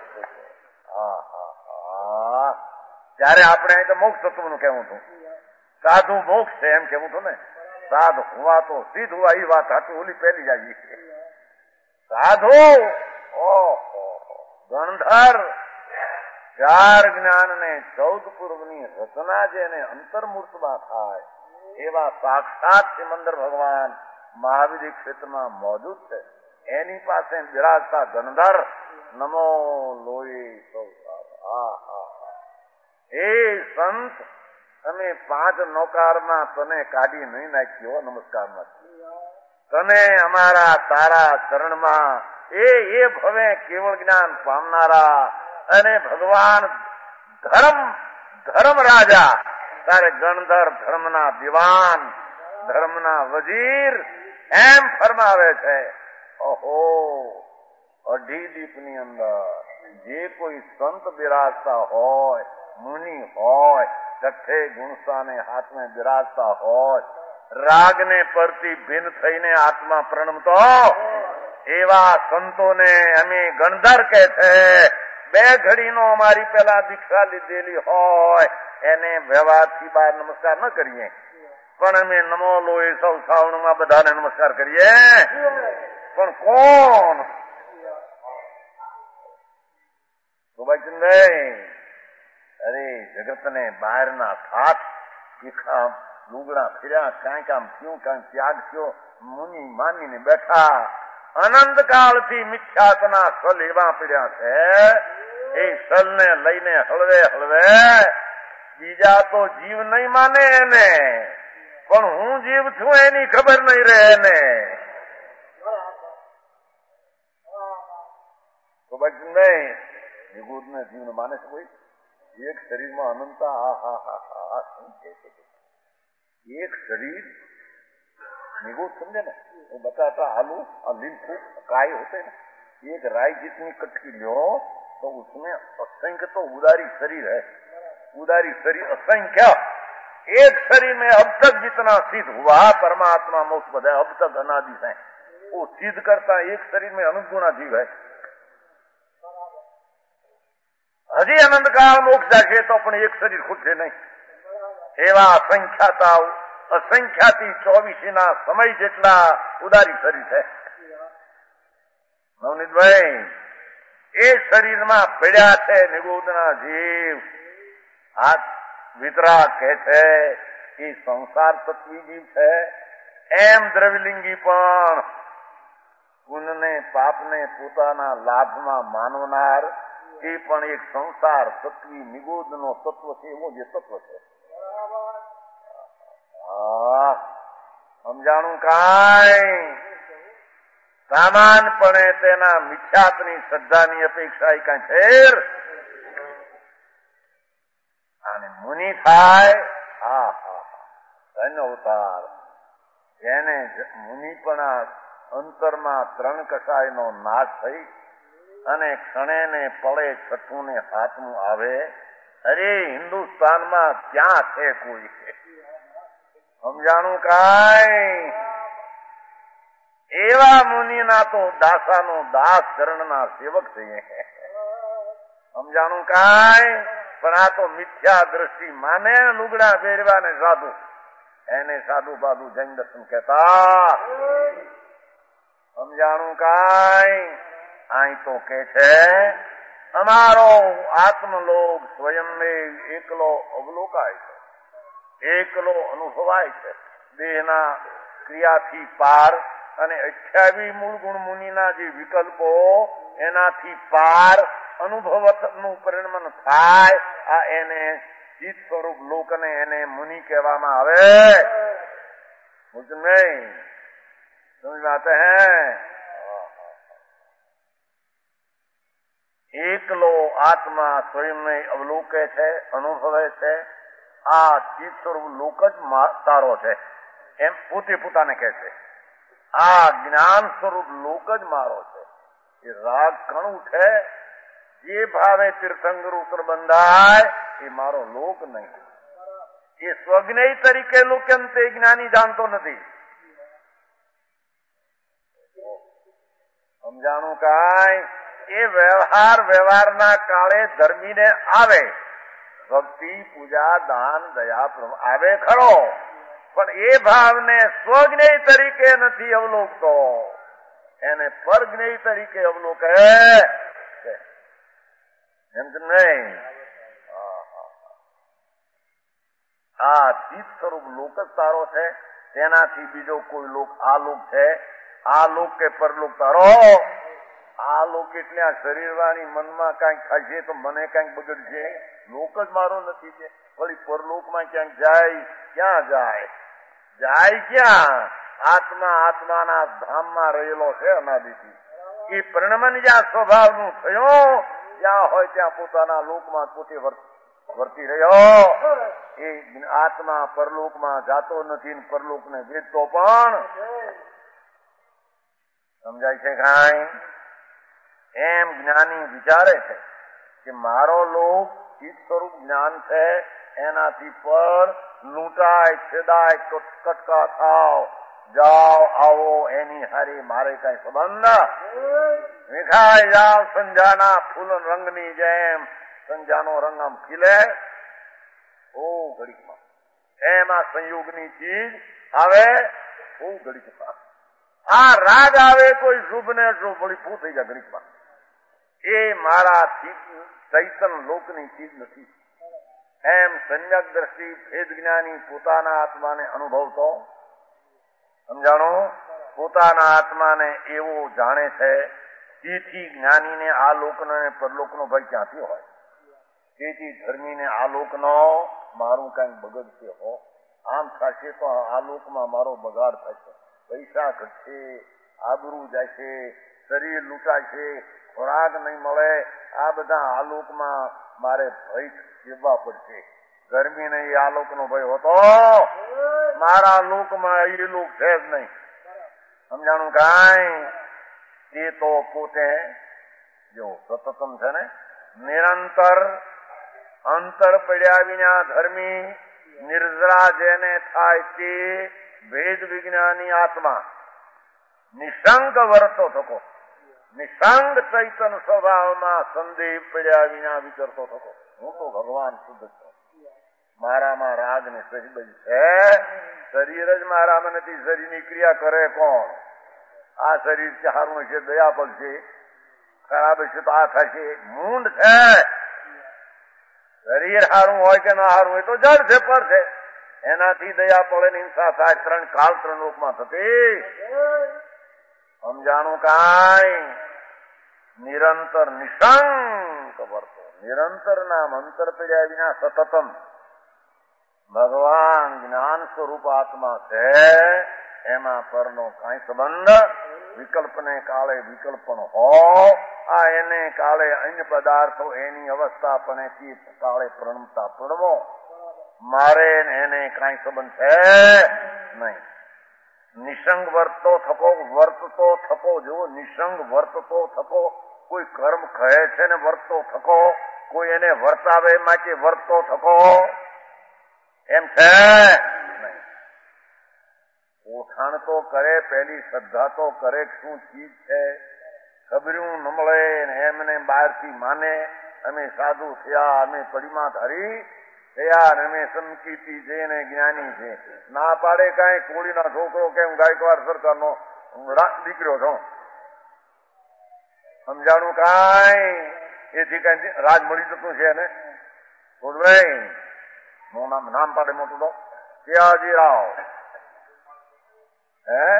ત્યારે આપણે અહીં તો મોક્ષ તત્વ નું કહેવું હતું. સાધુ મોક્ષ છે એમ કેવું હતું ને. સાધુ હુआ તો સિદ્ધ હુआ એ વાત હતી. ઓલી પહેલી જાય સાધુ ઓહો ગણધર ચાર જ્ઞાન ને ચૌદ પૂર્વની રચના જેને અંતર્મૂર્તમાં થાય એવા સાક્ષાત સિમંદર ભગવાન મહાવિધિ ક્ષેત્રમાં મોજૂદ છે. એની પાસે બિરાજતા ગણધર નમો લોહી સૌ. હા હા એ સંત તમે પાંચ નોકારમાં તને કાઢી નહીં નાખ્યો નમસ્કારમાં. તને અમારા તારા ચરણમાં એ એ ભવે કેવળ જ્ઞાન પામનારા અને ભગવાન ધર્મ ધર્મ રાજા તારે ગણધર ધર્મના દિવાન ધર્મના વજીર એમ ફરમાવે છે. ઓહો અઢી દીપની અંદર જે કોઈ સંત બિરાજતા હોય મુનિ હોય છઠ્ઠે ગુણસ્થાને હાથમાં બિરાજતા હોય રાગને પરથી ભિન્ન થઈને આત્મા પ્રણમતો એવા સંતોને અમે ગણધર કહે છે. બે ઘડીનો અમારી પેલા દીક્ષા લીધેલી હોય એને વ્યવહારથી બહાર નમસ્કાર ન કરીએ પણ અમે નમો લોહી સૌ શ્રાવણમાં બધાને નમસ્કાર કરીએ. પણ કોણ? ગોપાલચંદભાઈ અરે જગતને બહારના થાત શીખા લુગડા ફેર્યા કાંઈક આમ થયું કાંઈક ત્યાગ થયો મુનિ માનીને બેઠા. અનંત કાળથી મિથ્યાતના સલ એવા પીડ્યા છે. એ સલને લઈને હળવે હળવે બીજા તો જીવ નહીં માને એને પણ હું જીવ છું એની ખબર નહીં રહે એને. તો બાકી નહીં નિગૂઢ ને જીવને માને છે કોઈ? એક શરીરમાં અનંતા આ હા હા હા આ શું છે? એક શरीर निगूढ़ समझे ना, वो बताता आलू और नींबू काय होते हैं ना, एक राई जितनी कटकी लो तो उसमें असंख्य तो उदारी शरीर है, उदारी शरीर असंख्य. एक शरीर में अब तक जितना सिद्ध हुआ परमात्मा मोक्ष बधा अब तक अनादि है, वो सिद्ध करता एक शरीर में अनंत गुणा जीव है. હજી અનંતકાળ મોક્ષ જાશે તો પણ એક શરીર ખૂટશે નહીં. એવા અસંખ્યાતા અસંખ્યાથી ચોવીસી ના સમય જેટલા ઉદારી શરીર છે. નવનીતભાઈ એ શરીરમાં પડ્યા છે નિગૂઢના જીવ. આ વિતરાગ કહે છે એ સંસાર તત્વી જીવ છે. એમ દ્રવ્યલિંગી પણ પુણ્યને પાપને પોતાના લાભમાં માનવનાર એ પણ એક સંસાર તત્વી નિગૂઢ નો તત્વ છે. એવો જે તત્વ છે સમજાણું કાંઈ સામાનપણે તેના મિથ્યાત્વની શ્રદ્ધાની અપેક્ષા એ કાંઈ ફેર અને મુનિ થાય. હા હા ધન્ય અવતાર જેને મુનિપણા અંતરમાં ત્રણ કસાયનો નાશ થઈ અને ક્ષણે ને પળે છઠ્ઠું ને હાથમું આવે. અરે હિન્દુસ્તાનમાં ક્યાં છે કોઈ? સમજાણું કાંઈ? એવા મુનિના તો દાસાનો દાસ ચરણના સેવક થઈએ. સમજાણું કાંઈ? પણ આ તો મિથ્યા દ્રષ્ટિ માને લુગડા પહેરવા ને સાધુ, એને સાધુ બાધુ જૈન દર્શન કહેતા. સમજાણું કાંઈ? અહીં તો કે છે અમારો આત્મલોક સ્વયં એકલો અવલોકાય છે, એકલો અનુભવાય છે, દેહના ક્રિયાથી પાર. અને અઠ્યાવીસ મૂળ ગુણ મુનિના જે વિકલ્પો એનાથી પાર અનુભવનું પરિણમન થાય. આ એને ચિત્ત સ્વરૂપ લોકને એને મુનિ કહેવામાં આવે. મુझ નહીં સમજ આતે હે? એકલો આત્મા સ્વયંને અવલોકે છે, અનુભવે છે. આ ચિત્ત સ્વરૂપ લોક જ તારો છે એમ પોતે પોતાને કહે છે. આ જ્ઞાન સ્વરૂપ લોક જ મારો છે. એ રાગ કણ ઉઠે જે ભાવે તીર્થંકર ઉપર બંધાય એ મારો લોક નહીં. એ સ્વજ્ઞેય તરીકે લોકેમ તે જ્ઞાની જાણતો નથી. સમજાણું કાંઈ? એ વ્યવહાર વ્યવહારના કાળે ધર્મીને આવે, ભક્તિ પૂજા દાન દયા આવે ખરો, પણ એ ભાવને સ્વજ્ઞેય તરીકે નથી અવલોકતો, એને પરજ્ઞેય તરીકે અવલોકે. એમ કે નહીં? આ ચિત્ત સ્વરૂપ લોક જ તારો છે, તેનાથી બીજો કોઈ લોક આ લોક છે? આ લોક કે પરલોક તારો? આ લોક એટલે આ શરીર વાળી મનમાં કાંઈક થશે તો મને કાંઈક બગડશે. લોક જ મારો નથી છે. વળી પરલોકમાં ક્યાંક જાય, ક્યાં જાય? જાય ક્યાં? આત્મા આત્માના ધામમાં રહેલો છે અનાદિથી. એ પરિણમન જ્યાં સ્વભાવનું થયું જ્યાં હોય ત્યાં પોતાના લોકમાં પોતે વર્તી રહ્યો. એ આત્મા પરલોકમાં જાતો નથી, પરલોકને વેચતો પણ. સમજાય છે કાંઈ? એમ જ્ઞાની વિચારે છે કે મારો લોક ચિત્ત સ્વરૂપ જ્ઞાન છે, એનાથી પર લૂંટાય છેદાય કટકા થાવ જાઓ આવો એની હારી મારે કઈ સંબંધ. વિખાય જાઓ સંજાના ફૂલ રંગની જેમ. સંજાનો રંગ આમ ખીલે ઓ ઘડીકમાં, એમાં સંયોગની ચીજ આવે ઓ ઘડીકમાં. આ રાગ આવે કોઈ શુભ ને શુભ વળી પૂ થઈ જાય ઘડીકમાં. એ મારા ચૈતન લોકની ચીજ નથી. એમ સમ્યક દ્રષ્ટિ ભેદ જ્ઞાની પોતાના આત્માને અનુભવતો, સમજાણો, પોતાના આત્માને એવો જાણે છે. તેથી જ્ઞાનીને આ લોકનો અને પરલોકનો ભય ક્યાંથી હોય? તેથી ધર્મીને આ લોકનો મારું કઈક બગડશે હો આમ થશે તો આ લોકમાં મારો બગાડ થશે, પૈસા ઘટશે, આબરૂ જશે, શરીર લૂંટાશે, ખોરાક નહીં મળે, આ બધા આ લોકમાં મારે ભય જીવવા પડશે. ગરમી નહીં આ લોકનો ભય હોતો, મારા લોકમાં એ લોક છે જ નહીં. સમજાણું કાંઈ? તે તો પોતે જો સતતમ છે ને, નિરંતર અંતર પડ્યા વિના ધર્મી નિર્જરા જેને થાય તે ભેદ વિજ્ઞાની આત્મા નિશંક વર્તો થકો, નિશંક ચૈતન સ્વભાવમાં સંદેહ પડ્યા વિના વિચરતો થકો. હું તો ભગવાન શુદ્ધ છું, મારામાં રાગ ને સજબજ છે, શરીર જ મારામાં નથી. શરીરની ક્રિયા કરે કોણ? આ શરીર સારું છે, દયા પડશે, ખરાબ છે તો આ થશે. મૂંડ છે. શરીર સારું હોય કે ના સારું હોય તો જડ છે, પર છે, એનાથી દયા પડે ને હિંસા થાય. ત્રણ કાલ ત્રણ લોકમાં થતી. સમજાણું કાંઈ? નિરંતર નિશંક વર્તો, નિરંતર નામ અંતર પડ્યા વિના સતતમ ભગવાન જ્ઞાન સ્વરૂપ આત્મા છે. એમાં પરનો કાંઈ સંબંધ વિકલ્પને કાળે વિકલ્પણ હો, આ એને કાળે અન્ય પદાર્થો એની અવસ્થા પણ કાળે પ્રણમતા પ્રણમો, મારે એને કાંઈ સંબંધ છે નહીં. નિશંગ વર્તો થકો, વર્તતો થકો. જો નિશંગ વર્તતો થકો, કોઈ કર્મ કહે છે ને વર્તો થકો, કોઈ એને વર્તાવે માટે વર્તો થકો, એમ છે નહીં. ઓળખાણ તો કરે, પેલી શ્રદ્ધા તો કરે શું ચીજ છે, ખબર્યું ન મળે એમને બહારથી માને. અમે સાધુ થયા, અમે પડીમાં ધારી થયા, અમે સંકીર્તિ છે ને જ્ઞાની છે. ના પાડે કાંઈ કોળીના છોકરો કેમ ગાયકવાડ સરકારનો દીકરો છો. સમજાણું કાંઈ? એથી કઈ રાજ મળી જતું છે ને? બોલવાય નું નામ નામ પાડે મોટું તો સયાજી રાવ. હે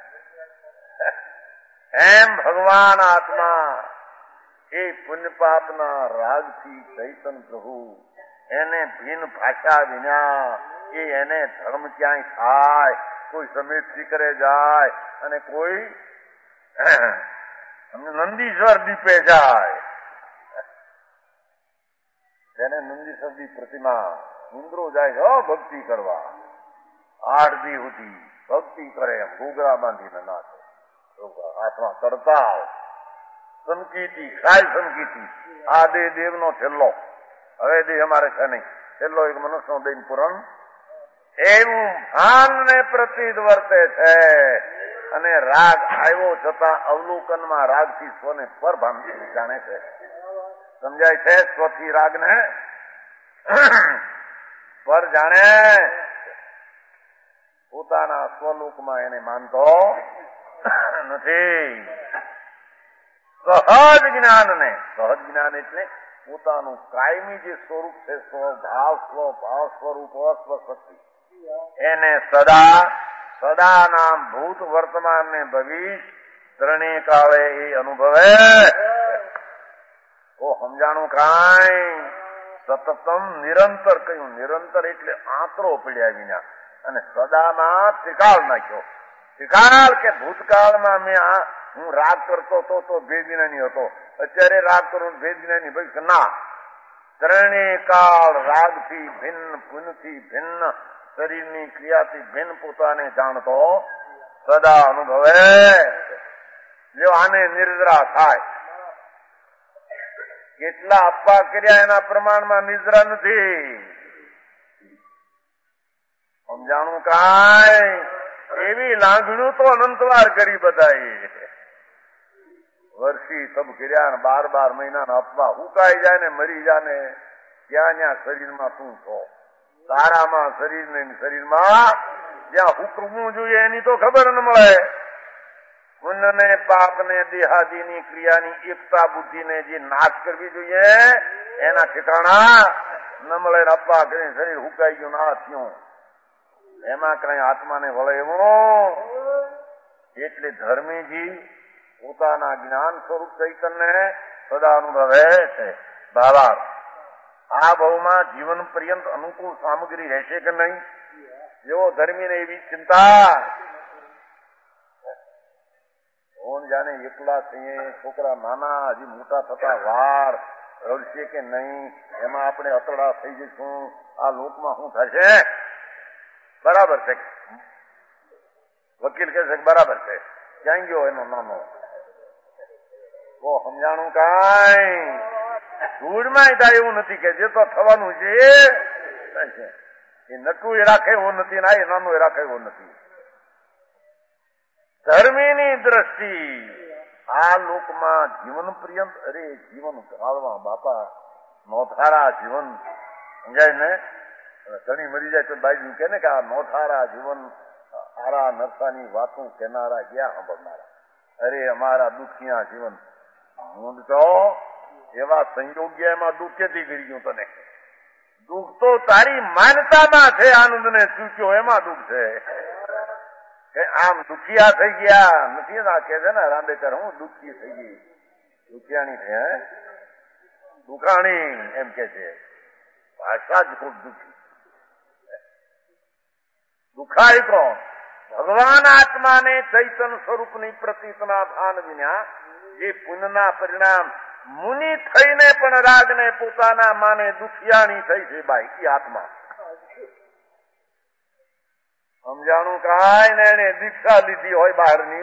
એમ ભગવાન આત્મા એ પુણ્ય પાપના રાગથી ચૈતન પ્રભુ એને ભીન ભાષા વિના એ એને ધર્મ ક્યાંય થાય, કોઈ સમેતથી કરે જાય અને કોઈ નંદીશ્વર દીપે જાય. તેને નંદીશ્વરની પ્રતિમા ઇન્દ્રો જાય છે ભક્તિ કરવા, આઠ દી સુધી ભક્તિ કરે, એમ ઘૂઘરા બાંધીને નાચે, હાથમાં તરતાલ, સંકીર્તિ, ખાય સંકીર્તિ. આ દેહ દેવનો છેલ્લો, હવે દેહ અમારે છે નહીં, છેલ્લો એક મનુષ્યનો દેહ પૂરણ. એવું ભાન ને પ્રતિદ વર્તે છે. અને રાગ આવ્યો છતાં અવલોકનમાં રાગથી સ્વને પરભાન જાણે છે. સમજાય છે? સ્વથી રાગને પર જાણે, પોતાના સ્વરૂપમાં એને માનતો નથી. સહજ જ્ઞાનને, સહજ જ્ઞાન એટલે પોતાનું કાયમી જે સ્વરૂપ છે, સ્વભાવ, સ્વભાવ સ્વરૂપ, સ્વશક્તિ, એને સદા સદા નામ ભૂત વર્તમાન ને ભવિષ્ય ત્રણેય કાળે એ અનુભવે. તો સમજાણું કાંઈ? સતતમ નિરંતર કહ્યું. નિરંતર એટલે આંતરો પડ્યા વિના, અને સદામાં ત્રિકાળ નાખ્યો. ત્રિકાળ કે ભૂતકાળમાં મેં આ હું રાગ કરતો હતો તો ભેદ જ્ઞાની હતો, અત્યારે રાગ કરું ભેદ જ્ઞાની ભાઈ ના. ત્રણેય કાળ રાગથી ભિન્ન, પુનથી ભિન્ન, શરીરની ક્રિયાથી ભિન્ન પોતાને જાણતો સદા અનુભવે. જો આને નિર્જરા થાય, કેટલા અપવા કર્યા એના પ્રમાણમાં નિદ્રા નથી. સમજાણું કાંઈ? એવી લાગણું તો અનંતવાર કરી બધાએ. વર્ષી સબ કર્યા, બાર બાર મહિનાના અપવા ઉકાઈ જાય ને મરી જાય ને, ત્યાં ત્યાં શરીરમાં શું છો, તારામાં શરીર ને શરીરમાં જ્યાં હુકમવું જોઈએ એની તો ખબર ન મળે. પુણ્ય ને પાપ ને દેહાદીની ક્રિયાની એકતા બુદ્ધિને જે નાશ કરવી જોઈએ એના ઠેકાણા ન મળે. અપા કરીને શરીર હુકાઈ ગયું, ના થયું, એમાં કઈ આત્માને વળે એવું. એટલે ધર્મીજી પોતાના જ્ઞાન સ્વરૂપ ચૈતન્ય સદા અનુભવે છે. બાબા આ બહુમાં જીવન પર્યંત અનુકૂળ સામગ્રી રહેશે કે નહીં? જેવો ધર્મી ને એવી ચિંતા. કોણ જાણે એકલા થઈએ, છોકરા નાના હજી મોટા થતા વાર રડશે કે નહીં, એમાં આપણે અતડા થઈ જઈશું, આ લોકમાં શું થશે? બરાબર છે, વકીલ કહે છે બરાબર છે, ક્યાં ગયો એનો નાનો? તો સમજાણું કાંઈ ધૂળમાં થાય એવું નથી કે જે તો થવાનું છે એ નટું એ રાખે એવું નથી, ના એ નાનું એ રાખે એવું નથી. ધર્મીની દ્રષ્ટિ આ લોકમાં જીવન પર્યંત, અરે જીવન ગાળવા બાપા નોથારા જીવન, સમજાય ને? ઘણી મરી જાય તો બાઈ કે ને કે આ નોથારા જીવન, આરા નરસાની વાતું કેનારા ગયા સાંભળનારા. અરે અમારા દુખિયા જીવન, હું તો એવા સંયોગ્ય એમાં દુઃખ ક્યાંથી કરી ગયું તને? દુઃખ તો તારી માનતામાં છે, આનંદ ને ચૂક્યો એમાં દુઃખ છે. કે આમ દુખિયા થઈ ગયા નથી ના કે છે ને રાંબેકર, હું દુખી થઈ ગઈ, દુખિયાણી છે, હે દુખાણી એમ કે છે. ભાષા જ ખૂબ દુખી. દુખાય કોણ? ભગવાન આત્માને ચૈતન સ્વરૂપની પ્રતીતના ભાન વિના જે પુણ્યના પરિણામ મુનિ થઈને પણ રાગને પોતાના માને દુખિયાણી થઈ છે બાઈ આત્મા. સમજાણું કાંઈ ને એને દીક્ષા લીધી હોય બહારની,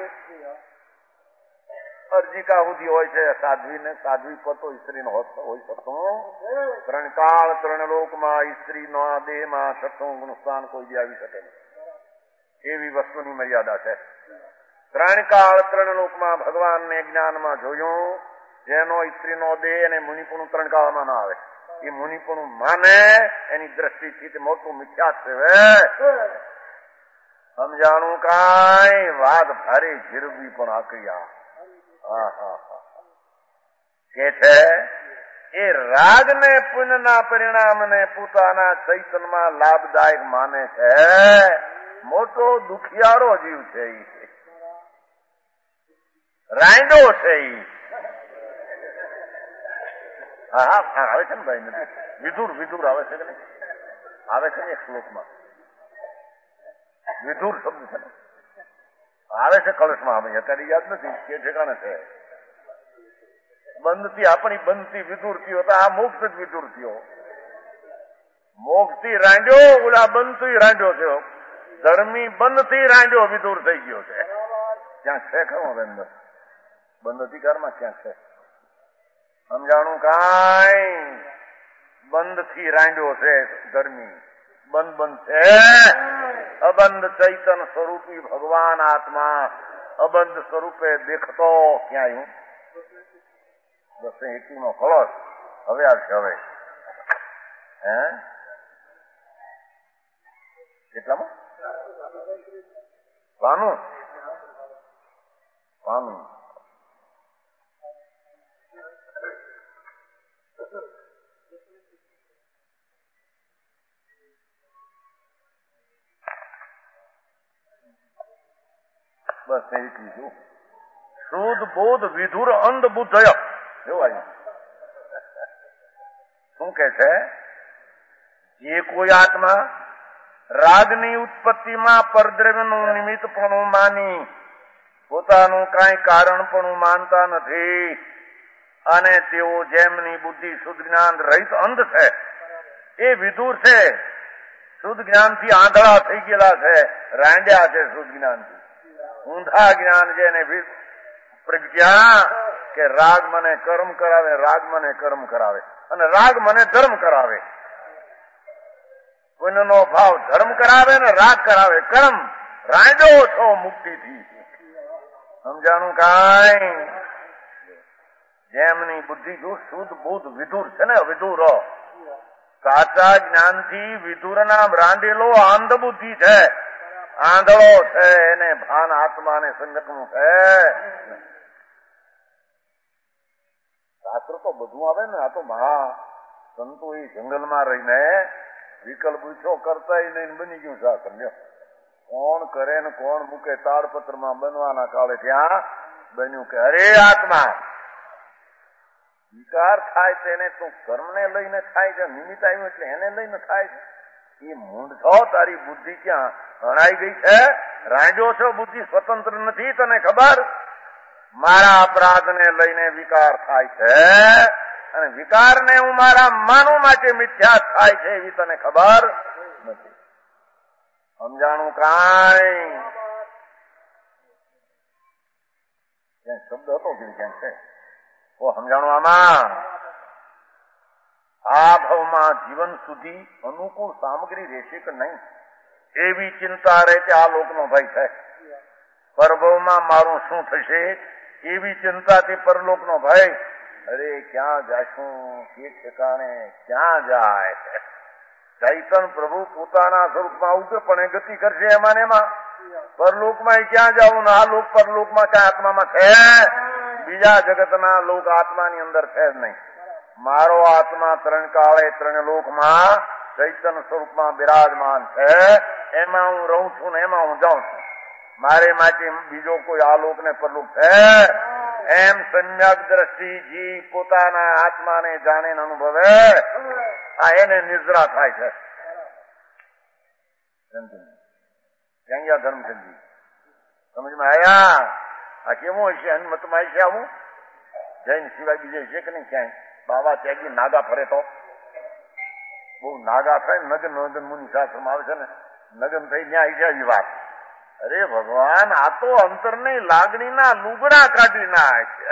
અરજીકા સુધી હોય છે સાધ્વી ને, સાધ્વી પતો સ્ત્રી નો હોય શકતું. ત્રણ કાળ ત્રણ લોકમાં સ્ત્રી નો દેહમાં છઠ્ઠું ગુણસ્થાન કોઈ બી આવી શકે નહીં, એવી વસ્તુની મર્યાદા છે. ત્રણ કાળ ત્રણ લોકમાં ભગવાનને જ્ઞાનમાં જોયું, જેનો સ્ત્રીનો દેહ અને મુનિપુણું ત્રણ કાળમાં ના આવે, એ મુનિપુણું માને એની દ્રષ્ટિથી મોટું મિથ્યા છે. સમજાણું કાંઈ? વાત ભારે જીરવી પણ આકર્યા. કે છે એ રાગને પુણ્યના પરિણામને પોતાના ચૈતનમાં લાભદાયક માને છે, મોટો દુખિયારો જીવ છે, ઈ રાંડો છે. ઈ હા હા આવે છે ને ભાઈ, નથી વિધુર, વિધુર આવે છે કે નહીં? આવે છે ને એક શ્લોકમાં વિધુર શબ્દ છે ને, આવે છે કળશમાં, અમે અત્યારે યાદ નથી કે ઠેકાણે છે. બંધથી આપણી બંધથી વિધુર થયો તો આ મોક્ષ જ વિધુર થયો. મોક્ષ થી રાંડ્યો, ઓલા બંધ થી રાંડ્યો થયો. ધર્મી બંધ થી રાંડ્યો વિધુર થઈ ગયો છે. ક્યાંક છે ખરું અંદર બંધ અધિકારમાં ક્યાંક છે? સમજાણું કાંઈ? બંધ થી રાંડ્યો છે ધર્મી, બંધ બંધ છે. અબંધ ચૈતન સ્વરૂપી ભગવાન આત્મા અબંધ સ્વરૂપે દેખતો ક્યાંય બસ એકી નો કળશ હવે આવશે. હવે હે કેટલામાં? પાનું પાનું બસ એ કીધું. શુદ્ધ બોધ વિધુર અંધ બુદ્ધય એવું આવ્યું. શું કે છે? જે કોઈ આત્મા રાગની ઉત્પત્તિમાં પરદ્રવ્યનું નિમિત્તપણું માની પોતાનું કાંઈ કારણપણું માનતા નથી, અને તેઓ જેમની બુદ્ધિ શુદ્ધ જ્ઞાન રહિત અંધ છે, એ વિધુર છે. શુદ્ધ જ્ઞાનથી આંધળા થઈ ગયેલા છે, રાંડ્યા છે શુદ્ધ જ્ઞાનથી. ઊંધા જ્ઞાન જેને પ્રજ્ઞા કે રાગ મને કર્મ કરાવે, રાગ મને કર્મ કરાવે, અને રાગ મને ધર્મ કરાવે. પુણ્યનો ભાવ ધર્મ કરાવે ને રાગ કરાવે કર્મ. રાંડો છો મુક્તિથી. સમજાણું કાંઈ? જેમની બુદ્ધિ જો શુદ્ધ બુદ્ધ વિધુર છે ને, વિધુર સાચા જ્ઞાનથી વિધુરના રાંડેલો આંધ બુદ્ધિ છે, આંધળો છે, એને ભાન આત્માને સંગતનું છે. શાસ્ત્ર તો બધું આવે ને, આ તો મહા સંતો એ જંગલમાં રહીને વિકલ્પ પૂછો કરતા નહીં બની ગયું શાસ્ત્ર. કોણ કરે ને કોણ મૂકે તાડપત્રમાં બનવાના કાળે ત્યાં બન્યું કે અરે આત્મા વિકાર થાય તેને તું કર્મને લઈને થાય છે, નિમિત્ત આવ્યું એટલે એને લઈને થાય છે. એ મૂંઢ છો, તારી બુદ્ધિ ક્યાં હણાઈ ગઈ છે? રાંડ્યો છો, બુદ્ધિ સ્વતંત્ર નથી. તને ખબર? મારા અપરાધને લઈને વિકાર થાય છે અને વિકારને હું મારા માનવ માટે મિથ્યા થાય છે એવી તને ખબર નથી. સમજાણું કાંઈ? ક્યાંક શબ્દ હતો કે ક્યાંક છે ઓ સમજાણું? આમાં આ ભાવમાં જીવન સુધી અનુકૂળ સામગ્રી રહેશે કે નહીં એવી ચિંતા રહે કે આ લોકનો ભય છે. પરભવમાં મારું શું થશે એવી ચિંતાથી પરલોકનો ભય. અરે ક્યાં જાશું? કે ઠેકાણે ક્યાં જાય? ચૈતન પ્રભુ પોતાના સ્વરૂપમાં ઉગ્ર પણ ગતિ કરશે એમાં ને એમાં. પરલોકમાં ક્યાં જવું ને આ લોક પરલોકમાં ક્યાં આત્મામાં છે? બીજા જગતના લોક આત્માની અંદર છે જ નહીં. મારો આત્મા ત્રણ કાળે ત્રણ લોકમાં ચૈતન સ્વરૂપમાં બિરાજમાન છે. એમાં હું રહું છું ને એમાં હું જાઉં છું. મારે માટે બીજો કોઈ આલોક ને પરલોક છે? એમ સમ્યક દ્રષ્ટિ જી પોતાના આત્માને જાણે અનુભવે આ એને નિદ્રા થાય છે. ક્યાં ગયા ધર્મચંદજી? સમજમાં આયા? આ કેવું હશે? હનુમતમાં હશે આવું? જૈન સિવાય બીજે છે કે નહીં ક્યાંય? બાબા ત્યાગી નાગા ફરે તો બહુ નાગા થાય ને નગન નગન મુનિ શાસ્ત્રમાં આવે છે ને નગન થઈ ત્યાં આવી જાય વાત. અરે ભગવાન, આ તો અંતરની લાગણીના લુગડા કાઢી નાખે.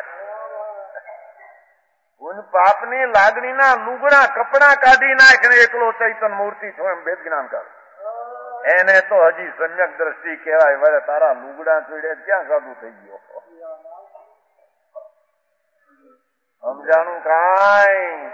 પાપની લાગણીના લુગડા કપડા કાઢી નાખે ને એકલો ચૈતન મૂર્તિ છો એમ ભેદ જ્ઞાન કર. એને તો હજી સમ્યક દ્રષ્ટિ કહેવાય. વરે તારા લુગડા ચીડે ક્યાં સાધુ થઈ ગયો? સમજાણું કાંઈ?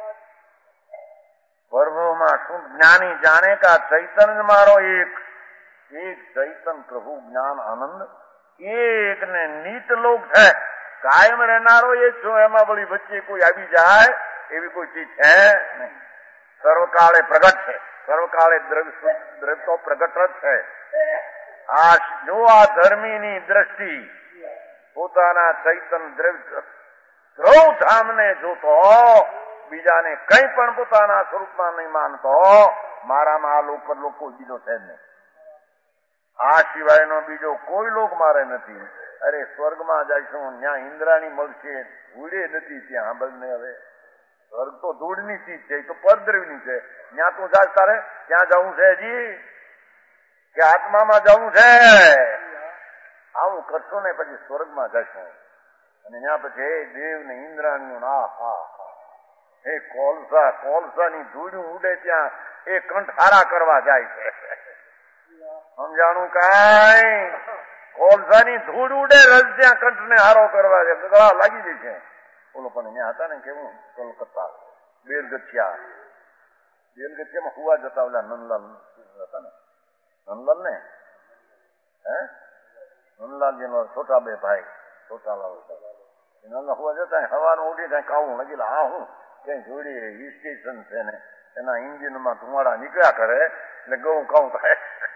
પ્રભુમાં શું જ્ઞાની જાણે કે આ ચૈતન જ મારો એક એક ચૈતન પ્રભુ જ્ઞાન આનંદ એક ને નીત લોક છે. કાયમ રહેનારો એ છો. એમાં વળી વચ્ચે કોઈ આવી જાય એવી કોઈ ચીજ છે નહીં. સર્વકાળે પ્રગટ છે. સર્વકાળે દ્રવ્ય દ્રવ્ય તો પ્રગટ જ છે. આ જો આ ધર્મીની દ્રષ્ટિ પોતાના ચૈતન દ્રવ્ય ધ્રુવ ધામને જોતો બીજાને કઈ પણ પોતાના સ્વરૂપમાં નહીં માનતો, મારામાં આ લોક પર લોકો બીજો છે જ નહીં. આ સિવાયનો બીજો કોઈ લોક મારે નથી. અરે સ્વર્ગમાં જઈશું ત્યાં ઇન્દ્રાણી મળશે, ધૂળે નથી ત્યાં. સાંભળને હવે, સ્વર્ગ તો ધૂળની ચીજ છે, તો પરદ્રવ્યની છે. ત્યાં તું જાય તારે ત્યાં જવું છે હજી કે આત્મામાં જવું છે? આવું કરશો ને પછી સ્વર્ગમાં જશું અને ત્યાં પછી હે દેવ ને ઇન્દ્રાણીઓ ના હા હા હે કોલસા કોલસાની ધૂળ્યું ઉડે ત્યાં એ કંઠ હારા કરવા જાય છે. સમજાણું કાંઈ? કોલસાની ધૂળ ઉડે રજ ત્યાં કંઠને હારો કરવા છે. ગળા લાગી જાય છે. ઓલો પણ ત્યાં હતા ને કેવું કોલકત્તા બેલગઠિયા બેલગઠિયામાં હુવા જતા ઓલા નંદલાલ હતા ને નંદલાલ ને હે નંદલાલ જેનો છોટા બે ભાઈ છોટાલાલ નંદલાલ હુવા જતા હવાનું ઉઠી કઈ કાવું લગેલા હા હું કઈ જોડી હિલ સ્ટેશન છે ને એના ઇન્જિનમાં ધુમાડા નીકળ્યા કરે એટલે ગૌ કાઉ થાય.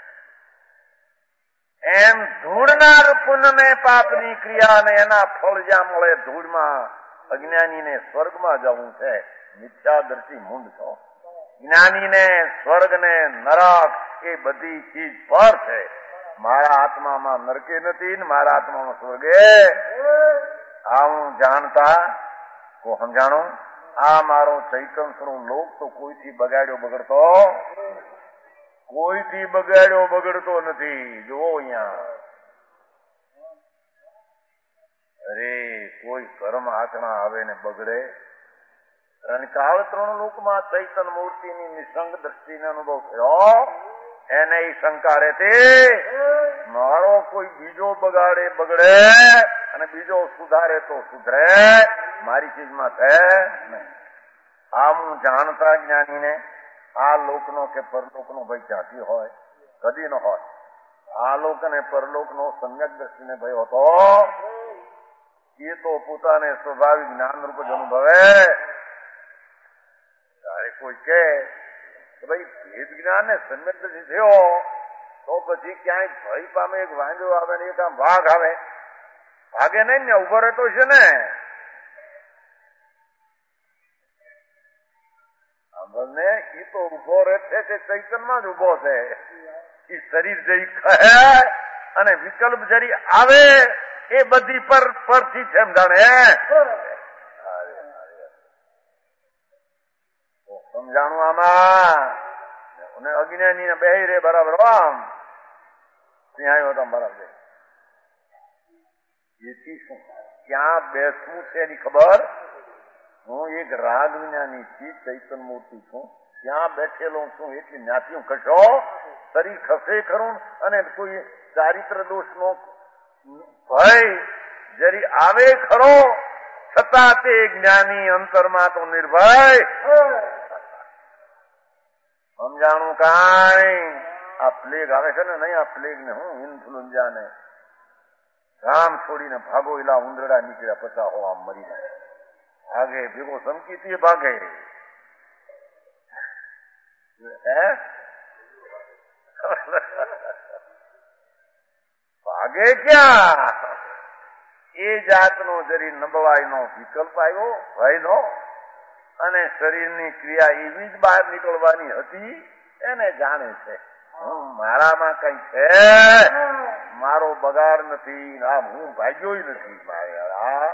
એમ ધૂળનાર પુણ્યને પાપની ક્રિયા ને એના ફળ જ્યાં મળે ધૂળમાં અજ્ઞાનીને સ્વર્ગમાં જવું છે. મિથ્યાદર્શી મૂંઢ છો. જ્ઞાનીને સ્વર્ગ ને નરક એ બધી ચીજ પર છે. મારા આત્મામાં નરકે નથી ને મારા આત્મામાં સ્વર્ગે. આ હું જાણતા કો સમજાણું. આ મારો ચૈતન સ્વરૂપ લોક તો કોઈથી બગાડ્યો બગડતો કોઈથી બગાડ્યો બગડતો નથી. જુઓ અહીંયા, અરે કોઈ કર્મ આચરણા આવે ને બગડે. અને કાળ ત્રણ લોકમાં ચૈતન મૂર્તિની નિસંગ દ્રષ્ટિને અનુભવ થયો. એને શંકા રહેતી મારો કોઈ બીજો બગાડે બગડે અને બીજો સુધારે તો સુધરે, મારી ચીજમાં છે નહીં. આ હું જાણતા જ્ઞાનીને આ લોકનો કે પરલોકનો ભય ક્યાંથી હોય? કદી ન હોય. આ લોક અને પરલોકનો સમ્યક દ્રષ્ટિને ભય હતો એ તો પોતાને સ્વાભાવિક જ્ઞાન રૂપ જ અનુભવે. ત્યારે કોઈ કે ભાઈ ભેદ જ્ઞાન ને સમ્યક દ્રષ્ટિ થયો તો પછી ક્યાંય ભય પામે એક વાંજો આવે ને એક આમ વાઘ આવે, ભાગે નહીં ને ઉભો રહેતો છે ને. ભલે એ તો ઉભો રહે છે તે ચૈતનમાં જ ઉભો છે. એ શરીર જઈ કહે અને વિકલ્પ જરી આવે એ બધી પર પરથી છે એમ જાણે. સમજાણું આમાં અને અજ્ઞાની બે રે બરાબર આમ ત્યાં આવ્યો હતા બરાબર. એથી શું ક્યાં બેસવું છે એની ખબર. હું એક રાગ વિનાની થી ચૈતન મૂર્તિ છું, ત્યાં બેઠેલો છું એટલી જ્ઞાતિ હું કશો શરીર ખસે ખરું અને કોઈ ચારિત્ર દોષ નો ભય જરી આવે ખરો છતાં તે જ્ઞાની અંતરમાં તો નિર્ભય. સમજાણું કાંઈ આ પ્લેગ આવે છે ને નહીં, આ પ્લેગ ને હું ઇન્ફ્લુએન્ઝા ને ગામ છોડીને ભાગો એલા ઉંદરડા નીકળ્યા પચાસ હો આમ મરી જાય. ભાગે ભેગો સંકીતી ભાગે. ભાગે ક્યાં? એ જાતનો જરી નબવાઈનો વિકલ્પ આવ્યો ભયનો અને શરીરની ક્રિયા એવી જ બહાર નીકળવાની હતી એને જાણે છે. હું મારામાં કઈ છે, મારો બગાડ નથી, આમ હું ભાગ્યો નથી. મારે આ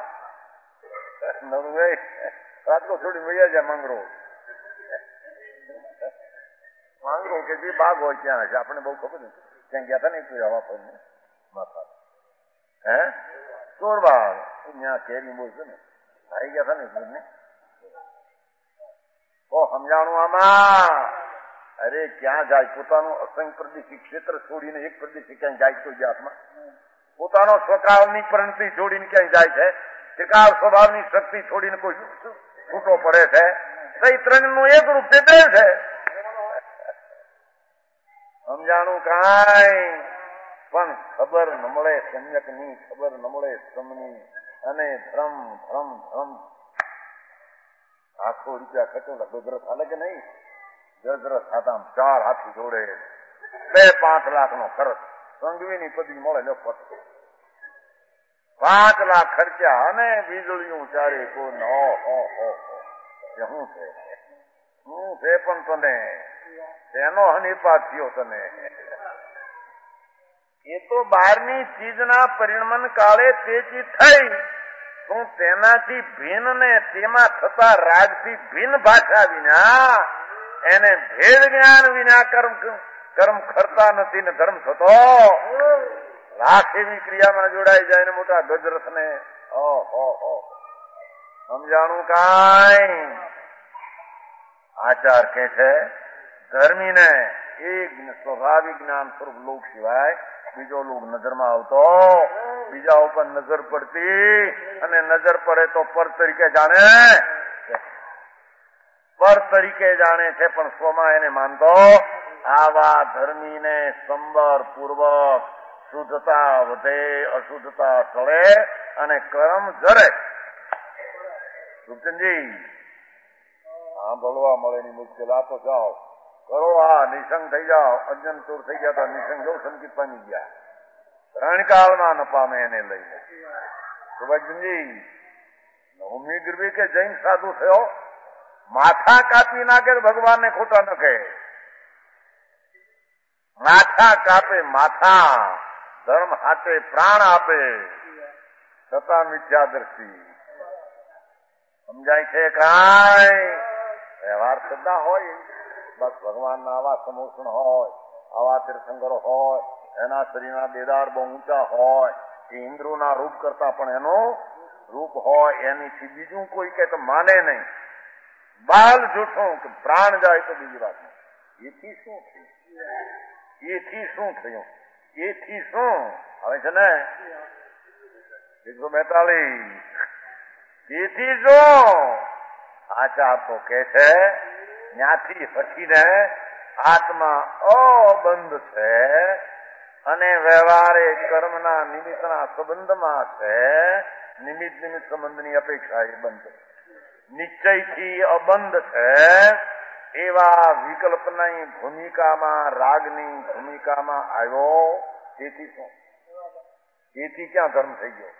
રાતકો છોડી મળ્યા જાય માંગરો માંગરો કે જે બાગ હોય ત્યાં છે. આપણે બહુ ખબર નથી ત્યાં ગયા હતા ને કોઈ હવા પર માથા હે ચોરબાગ ત્યાં કેરી બોલ છે ને આવી ગયા હતા ને ને તો સમજાણું આમાં. અરે ક્યાં જાય? પોતાનું અસંગ પ્રદેશી ક્ષેત્ર છોડીને એક પ્રદેશી ક્યાંય જાય તો જાતમાં પોતાનો સ્વકાળની પ્રણતિ છોડીને ક્યાંય જાય છે? ત્રિકાળ સ્વભાવની શક્તિ છોડીને કોઈ છૂટો પડે છે? તો ત્રણ નું એક રૂપ તે બે છે. સમજાણું કાંઈ પણ ખબર ન મળે સમ્યકની, ખબર ન મળે સમની અને ધ્રમ ધ્રમ ધ્રમ આખો રૂપિયા ખચોલા ગજરસ હાલે કે નહીં? ગજરસ ખાતા ચાર હાથી જોડે બે પાંચ લાખ નો ખર્ચ સંઘવીની પદવી મળે લો પત પાંચ લાખ ખર્ચા અને વીજળીઓ ચારે કોઈ હો હો હો શું છે શું છે પણ તને તેનો હનીપાત થયો તને. એ તો બહારની ચીજના પરિણમન કાળે તેજી થઈ તું તેનાથી ભિન્ન ને તેમાં થતા રાગથી ભિન્ન ભાષા વિના એને ભેદ જ્ઞાન વિના કર્મ કર્મ કરતા નથી ને ધર્મ થતો. લાખ એવી ક્રિયામાં જોડાઈ જાય ને મોટા ગજરથ ને સમજાણું કાંઈ. આચાર કે છે ધર્મી ને એક સ્વાભાવિક જ્ઞાન સ્વરૂપ લોક સિવાય બીજો લોક નજરમાં આવતો, બીજા ઉપર નજર પડતી અને નજર પડે તો પર તરીકે જાણે પર તરીકે જાણે છે પણ સ્વમાં એને માનતો. આવા ધર્મીને સંબર પૂર્વક શુદ્ધતા વધે, અશુદ્ધતા ટળે અને કર્મ જરે. રૂપચંદજી આ ભળવા મળે ની મુશ્કેલ આ તો જાઓ કરો, આ નિસંગ થઈ જાઓ. અજ્ઞાન ચોર થઈ ગયા તો નિસંગ જવું સંકિત પામી ગયા. ત્રણ કાળમાં ન પામે એને લઈને. સુભાષજી નવમી ગરબી કે જૈન સાધુ થયો માથા કાપી નાખે ભગવાનને ખોટા ન કહે. માથા કાપે માથા ધર્મ હાથે પ્રાણ આપે છતાં મિથ્યાદર્શી. સમજાય છે કાંઈ? વ્યવહાર સદા હોય બસ ભગવાનના આવા સમોષણ હોય, આવા તીર્થંકરો હોય, એના શરીરના દેદાર બહુ ઊંચા હોય, એ ઇન્દ્રોના રૂપ કરતા પણ એનું રૂપ હોય, એનીથી બીજું કોઈ કે તો માને નહીં. બાલ જૂઠું કે પ્રાણ જાય તો બીજી વાત. એથી શું થયું? એથી શું થયું? એથી શું હવે છે ને એકસો બેતાલીસ એથી શું? આચાર તો કે છે ત્યાંથી હટીને આત્મા અબંધ છે અને વ્યવહારે કર્મના નિમિત્તના સંબંધમાં છે. નિમિત્ત નિમિત્ત સંબંધની અપેક્ષા એ બંધ છે. નિશ્ચયથી અબંધ છે. એવા વિકલ્પની ભૂમિકામાં રાગની ભૂમિકામાં આવ્યો. તેથી શું? તેથી ક્યાં ધર્મ થઈ ગયો?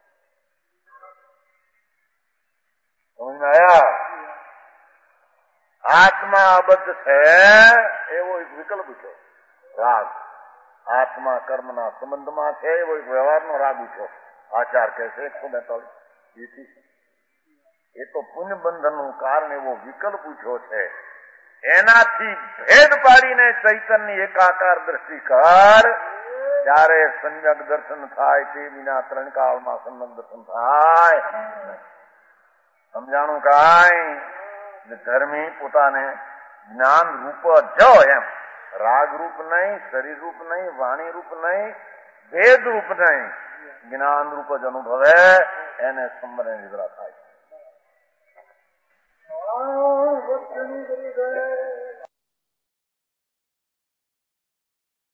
સમજમાં આવ્યા? આત્મા અબદ્ધ છે એવો એક વિકલ્પ છે રાગ. આત્મા કર્મના સંબંધમાં છે એવો એક વ્યવહારનો રાગ ઉઠો. આચાર કહે છે એકસો બેતાલીસ. એ તો પુણ્ય બંધનનું કારણ એવો વિકલ્પ ઉઠ્યો છે. એનાથી ભેદ પાડીને ચૈતન્ય એકાકાર દ્રષ્ટિ કર, ત્યારે સમ્યક દર્શન થાય. તે વિના ત્રણ કાળમાં સમ્યક દર્શન થાય. સમજાણું કાંઈ ધર્મી પોતાને જ્ઞાન રૂપ જ એમ, રાગ રૂપ નહીં, શરીર રૂપ નહીં, વાણી રૂપ નહીં, ભેદ રૂપ નહીં, જ્ઞાન રૂપ જ અનુભવે એને સમરે નિદ્રા થાય.